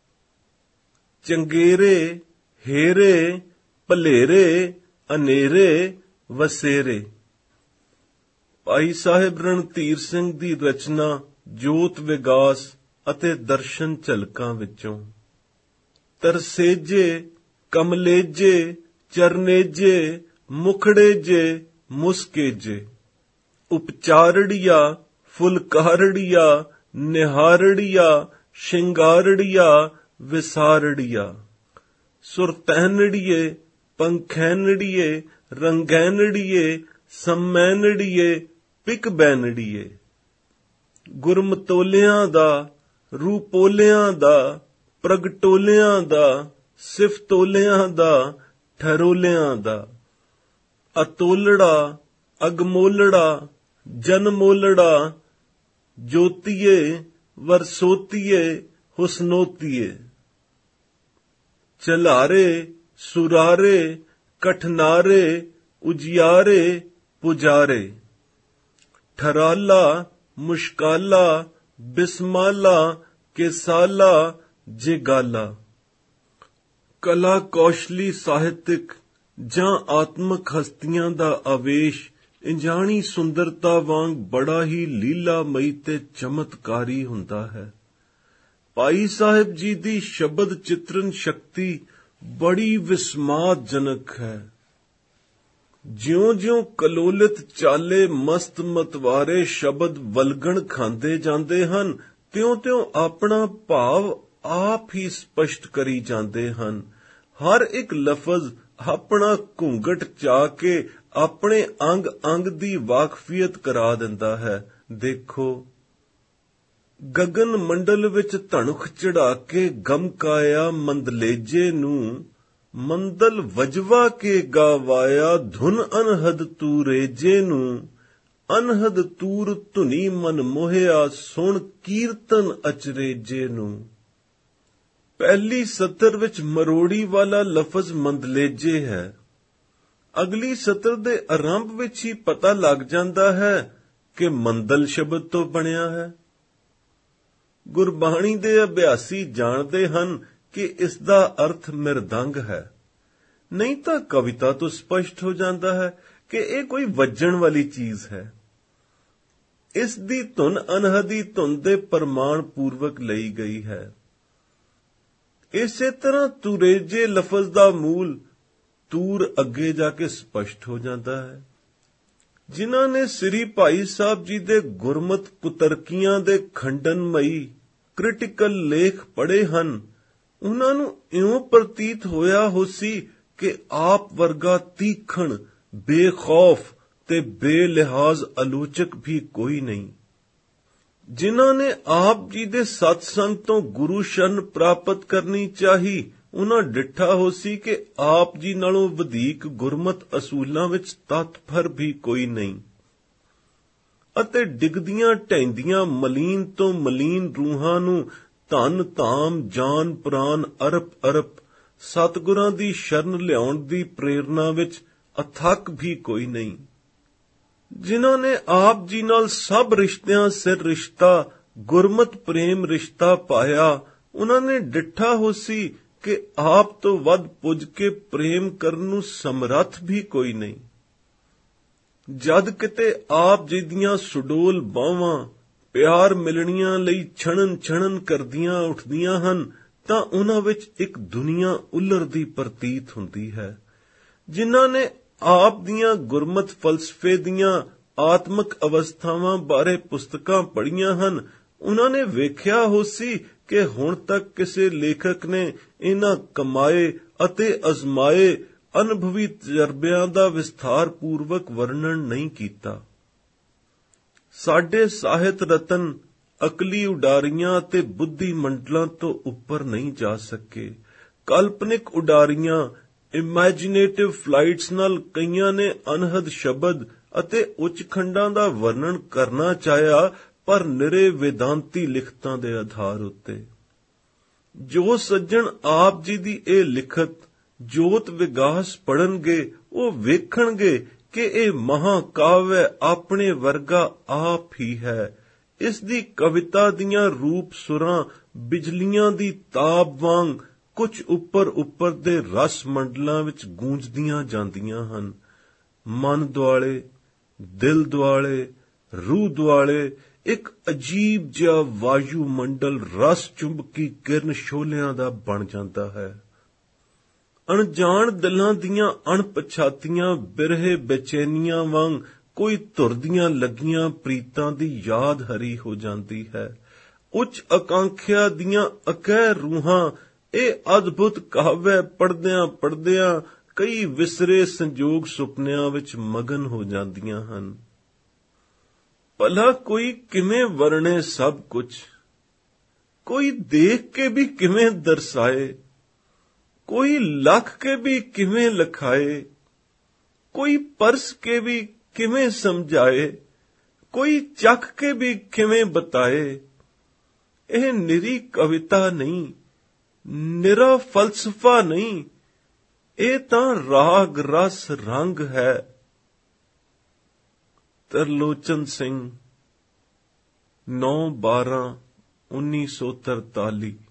ਚੰਗੇਰੇ, ਹੇਰੇ, ਭਲੇਰੇ, ਅਨੇਰੇ, ਵਸੇਰੇ। ਭਾਈ ਸਾਹਿਬ ਰਣਧੀਰ ਸਿੰਘ ਦੀ ਰਚਨਾ ਜੋਤ ਵਿਗਾਸ ਅਤੇ ਦਰਸ਼ਨ ਝਲਕਾਂ ਵਿੱਚੋਂ ਤਰਸੇਜੇ, ਕਮਲੇਜੇ, ਚਰਨੇਜੇ, ਮੁਖੜੇਜੇ, ਮੁਸਕੇਜੇ, ਉਪਚਾਰੜੀਆ, ਫੁਲਕਾਰੜੀਆ, ਨਿਹਾਰੜੀਆ, ਸ਼ਿੰਗਾਰੜੀਆ, ਵਿਸਾਰੜੀਆ, ਸੁਰਤੈਨੜੀਏ, ਪੰਖੈਨੜੀਏ, ਰੰਗੈਨੜੀਏ, ਸੰਮੈਨੜੀਏ, ਪਿਕਬੈਨੜੀਏ, ਗੁਰਮਤੋਲਿਆਂ ਦਾ, ਰੂਪੋਲਿਆਂ ਦਾ, ਪ੍ਰਗਟੋਲਿਆਂ ਦਾ, ਸਿਫਤੋਲਿਆਂ ਦਾ, ਠਰੋਲਿਆਂ ਦਾ, ਅਤੋਲੜਾ, ਅਗਮੋਲੜਾ, ਜਨਮੋਲੜਾ, ਜੋਤੀਏ, ਵਰਸੋਤੀਏ, ਹੁਸਨੋਤੀਏ, ਚਲਾਰੇ, ਸੁਰਾਰੇ, ਕਠਨਾਰੇ, ਉਜਿਆਰੇ, ਪੁਜਾਰੇ, ਠਰਾਲਾ, ਮੁਸ਼ਕਾਲਾ, ਬਿਸਮਾਲਾ, ਕੇਸਾਲਾ, ਜੇਗਾਲਾ। ਕਲਾ ਕੌਸ਼ਲੀ ਸਾਹਿਤਿਕ ਜਾਂ ਆਤਮਕ ਹਸਤੀਆਂ ਦਾ ਆਵੇਸ਼ ਇੰਜਾਣੀ ਸੁੰਦਰਤਾ ਵਾਂਗ ਬੜਾ ਹੀ ਲੀਲਾਮਈ ਤੇ ਚਮਤਕਾਰੀ ਹੁੰਦਾ ਹੈ। ਭਾਈ ਸਾਹਿਬ ਜੀ ਦੀ ਸ਼ਬਦ ਚਿਤਰਨ ਸ਼ਕਤੀ ਬੜੀ ਵਿਸਮਾਦਜਨਕ ਹੈ। ਜਿਉਂ-ਜਿਉਂ ਕਲੋਲਿਤ ਚਾਲੇ ਮਸਤ ਮਤਵਾਰੇ ਸ਼ਬਦ ਵਲਗਣ ਖਾਂਦੇ ਜਾਂਦੇ ਹਨ, ਤਿਉਂ-ਤਿਉਂ ਆਪਣਾ ਭਾਵ ਆਪ ਹੀ ਸਪਸ਼ਟ ਕਰੀ ਜਾਂਦੇ ਹਨ। ਹਰ ਇੱਕ ਲਫ਼ਜ਼ ਆਪਣਾ ਘੁੰਗਟ ਚਾ ਕੇ ਆਪਣੇ ਅੰਗ-ਅੰਗ ਦੀ ਵਾਕਫੀਅਤ ਕਰਾ ਦਿੰਦਾ ਹੈ। ਦੇਖੋ, ਗਗਨ ਮੰਡਲ ਵਿੱਚ ਧਣੁਖ ਚੜਾ ਕੇ ਗਮਕਾਇਆ ਮੰਦਲੇਜੇ ਨੂੰ, ਮੰਦਲ ਵਜਵਾ ਕੇ ਗਾਵਾਇਆ ਧੁਨ ਅਨਹਦ ਤੂਰੇਜੇ ਨੂੰ, ਅਨਹਦ ਤੂਰ ਧੁਨੀ ਮਨ ਮੋਹਿਆ, ਸੁਣ ਕੀਰਤਨ ਅਚਰੇਜੇ ਨੂੰ। ਪਹਿਲੀ ਸਤਰ ਵਿੱਚ ਮਰੋੜੀ ਵਾਲਾ ਲਫ਼ਜ਼ ਮੰਦਲੇਜੇ ਹੈ। ਅਗਲੀ ਸਤਰ ਦੇ ਆਰੰਭ ਵਿੱਚ ਹੀ ਪਤਾ ਲੱਗ ਜਾਂਦਾ ਹੈ ਕਿ ਮੰਦਲ ਸ਼ਬਦ ਤੋਂ ਬਣਿਆ ਹੈ। ਗੁਰਬਾਣੀ ਦੇ ਅਭਿਆਸੀ ਜਾਣਦੇ ਹਨ ਕਿ ਇਸ ਦਾ ਅਰਥ ਮਿਰਦੰਗ ਹੈ, ਨਹੀਂ ਤਾਂ ਕਵਿਤਾ ਤੋਂ ਸਪਸ਼ਟ ਹੋ ਜਾਂਦਾ ਹੈ ਕਿ ਇਹ ਕੋਈ ਵੱਜਣ ਵਾਲੀ ਚੀਜ਼ ਹੈ। ਇਸ ਦੀ ਧੁਨ ਅਨਹਦੀ ਧੁਨ ਦੇ ਪ੍ਰਮਾਣ ਪੂਰਵਕ ਲਈ ਗਈ ਹੈ। ਇਸੇ ਤਰ੍ਹਾਂ ਤੁਰੇਜੇ ਲਫ਼ਜ਼ ਦਾ ਮੂਲ ਤੂਰ ਅੱਗੇ ਜਾ ਕੇ ਸਪਸ਼ਟ ਹੋ ਜਾਂਦਾ ਹੈ। ਜਿਨ੍ਹਾਂ ਨੇ ਸ੍ਰੀ ਭਾਈ ਸਾਹਿਬ ਜੀ ਦੇ ਗੁਰਮਤ ਕੁਤਰਕੀਆਂ ਦੇ ਖੰਡਨਮਈ ਕ੍ਰਿਟੀਕਲ ਲੇਖ ਪੜ੍ਹੇ ਹਨ, ਉਹਨਾਂ ਨੂੰ ਇਉਂ ਪ੍ਰਤੀਤ ਹੋਇਆ ਹੋ ਸੀ ਕਿ ਆਪ ਵਰਗਾ ਤੀਖਣ, ਬੇਖੌਫ ਤੇ ਬੇਲਿਹਾਜ਼ ਆਲੋਚਕ ਵੀ ਕੋਈ ਨਹੀਂ। ਜਿਨ੍ਹਾਂ ਨੇ ਆਪ ਜੀ ਦੇ ਸਤਸੰਗ ਤੋਂ ਗੁਰੂ ਸ਼ਰਨ ਪ੍ਰਾਪਤ ਕਰਨੀ ਚਾਹੀ, ਉਹਨਾਂ ਡਿੱਠਾ ਹੋ ਸੀ ਕਿ ਆਪ ਜੀ ਨਾਲੋਂ ਵਧੇਕ ਗੁਰਮਤ ਅਸੂਲਾਂ ਵਿੱਚ ਤਤਪਰ ਵੀ ਕੋਈ ਨਹੀਂ, ਅਤੇ ਡਿੱਗਦੀਆਂ ਢਹਿੰਦੀਆਂ ਮਲੀਨ ਤੋਂ ਮਲੀਨ ਰੂਹਾਂ ਨੂੰ ਧਨ ਧਾਮ ਜਾਨ ਪ੍ਰਾਨ ਅਰਪ ਅਰਪ ਸਤਿਗੁਰਾਂ ਦੀ ਸ਼ਰਨ ਲਿਆਉਣ ਦੀ ਪ੍ਰੇਰਨਾ ਵਿੱਚ ਅਥੱਕ ਵੀ ਕੋਈ ਨਹੀਂ। ਜਿਨ੍ਹਾਂ ਨੇ ਆਪ ਜੀ ਨਾਲ ਸਭ ਰਿਸ਼ਤਿਆਂ ਸਿਰ ਰਿਸ਼ਤਾ ਗੁਰਮਤ ਪ੍ਰੇਮ ਰਿਸ਼ਤਾ ਪਾਇਆ, ਉਹਨਾਂ ਨੇ ਡਿੱਠਾ ਹੋ ਸੀ ਕਿ ਆਪ ਤੋਂ ਵੱਧ ਪੁੱਜ ਕੇ ਪ੍ਰੇਮ ਕਰਨ ਨੂੰ ਸਮਰੱਥ ਵੀ ਕੋਈ ਨਹੀਂ। ਜਦ ਕਿਤੇ ਆਪ ਜੀ ਦੀਆਂ ਸੁਡੋਲ ਬਾਹਾਂ ਪਿਆਰ ਮਿਲਣੀਆਂ ਲਈ ਛਣਨ ਛਣਨ ਕਰਦੀਆਂ ਉੱਠਦੀਆਂ ਹਨ, ਤਾਂ ਉਹਨਾਂ ਵਿੱਚ ਇੱਕ ਦੁਨੀਆ ਉਲਰਦੀ ਪ੍ਰਤੀਤ ਹੁੰਦੀ ਹੈ। ਜਿਨ੍ਹਾਂ ਨੇ ਆਪ ਦੀਆਂ ਗੁਰਮਤ ਫਲਸਫੇ ਦੀਆਂ ਆਤਮਿਕ ਅਵਸਥਾਵਾਂ ਬਾਰੇ ਪੁਸਤਕਾਂ ਪੜ੍ਹੀਆਂ ਹਨ, ਉਹਨਾਂ ਨੇ ਵੇਖਿਆ ਹੋ ਸੀ ਕਿ ਹੁਣ ਤੱਕ ਕਿਸੇ ਲੇਖਕ ਨੇ ਇਹਨਾਂ ਕਮਾਏ ਅਤੇ ਅਜ਼ਮਾਏ ਅਨੁਭਵੀ ਤਜਰਬਿਆਂ ਦਾ ਵਿਸਥਾਰ ਪੂਰਵਕ ਵਰਣਨ ਨਹੀਂ ਕੀਤਾ। ਸਾਡੇ ਸਾਹਿਤ ਰਤਨ ਅਕਲੀ ਉਡਾਰੀਆਂ ਅਤੇ ਬੁੱਧੀ ਮੰਡਲਾਂ ਤੋਂ ਉੱਪਰ ਨਹੀਂ ਜਾ ਸਕੇ। ਕਾਲਪਨਿਕ ਉਡਾਰੀਆਂ, ਇਮੈਜੀਨੇਟਿਵ ਫਲਾਈਟਸ ਨਾਲ ਕਈਆਂ ਨੇ ਅਨਹਦ ਸ਼ਬਦ ਅਤੇ ਉੱਚ ਖੰਡਾਂ ਦਾ ਵਰਣਨ ਕਰਨਾ ਚਾਹਿਆ, ਪਰ ਨਿਰੇ ਵੇਦਾਂਤੀ ਲਿਖਤਾਂ ਦੇ ਆਧਾਰ ਉੱਤੇ। ਜੋ ਸੱਜਣ ਆਪ ਜੀ ਦੀ ਇਹ ਲਿਖਤ ਜੋਤ ਵਿਗਾਸ ਪੜ੍ਹਨਗੇ, ਉਹ ਵੇਖਣਗੇ ਕਿ ਇਹ ਮਹਾਕਾਵਿ ਆਪਣੇ ਵਰਗਾ ਆਪ ਹੀ ਹੈ। ਇਸ ਦੀ ਕਵਿਤਾ ਦੀਆਂ ਰੂਪ ਸੁਰਾਂ ਬਿਜਲੀਆਂ ਦੀ ਤਾਬ ਵਾਂਗ ਕੁਝ ਉੱਪਰ ਉੱਪਰ ਦੇ ਰਸ ਮੰਡਲਾਂ ਵਿੱਚ ਗੂੰਜਦੀਆਂ ਜਾਂਦੀਆਂ ਹਨ। ਮਨ ਦੁਆਲੇ, ਦਿਲ ਦੁਆਲੇ, ਰੂਹ ਦੁਆਲੇ ਇੱਕ ਅਜੀਬ ਜਿਹਾ ਵਾਯੂ ਮੰਡਲ ਰਸ ਚੁੰਬਕੀ ਕਿਰਨ ਸ਼ੋਲਿਆਂ ਦਾ ਬਣ ਜਾਂਦਾ ਹੈ। ਅਣਜਾਣ ਦਿਲਾਂ ਦੀਆਂ ਅਣਪਛਾਤੀਆਂ ਬਿਰਹੇ ਬੇਚੈਨੀਆਂ ਵਾਂਗ ਕੋਈ ਧੁਰਦੀਆਂ ਲੱਗੀਆਂ ਪ੍ਰੀਤਾਂ ਦੀ ਯਾਦ ਹਰੀ ਹੋ ਜਾਂਦੀ ਹੈ। ਉੱਚ ਆਕਾਂਖਿਆ ਦੀਆਂ ਅਕਹਿ ਰੂਹਾਂ ਇਹ ਅਦਭੁਤ ਕਾਵਿ ਪੜ੍ਹਦਿਆਂ ਪੜ੍ਹਦਿਆਂ ਕਈ ਵਿਸਰੇ ਸੰਜੋਗ ਸੁਪਨਿਆਂ ਵਿੱਚ ਮਗਨ ਹੋ ਜਾਂਦੀਆਂ ਹਨ। ਭਲਾ ਕੋਈ ਕਿਵੇਂ ਵਰਣੇ ਸਭ ਕੁਝ, ਕੋਈ ਦੇਖ ਕੇ ਵੀ ਕਿਵੇਂ ਦਰਸਾਏ, ਕੋਈ ਲਖ ਕੇ ਵੀ ਕਿਵੇਂ ਲਖਾਏ, ਕੋਈ ਪਰਸ ਕੇ ਵੀ ਕਿਵੇਂ ਸਮਝਾਏ, ਕੋਈ ਚੱਖ ਕੇ ਵੀ ਕਿਵੇਂ ਬਤਾਏ। ਇਹ ਨਿਰੀ ਕਵਿਤਾ ਨਹੀਂ, ਨਿਰਾ ਫਲਸਫਾ ਨਹੀਂ, ਇਹ ਤਾਂ ਰਾਗ ਰਸ ਰੰਗ ਹੈ। ਤਰਲੋਚਨ ਸਿੰਘ 9/12/1943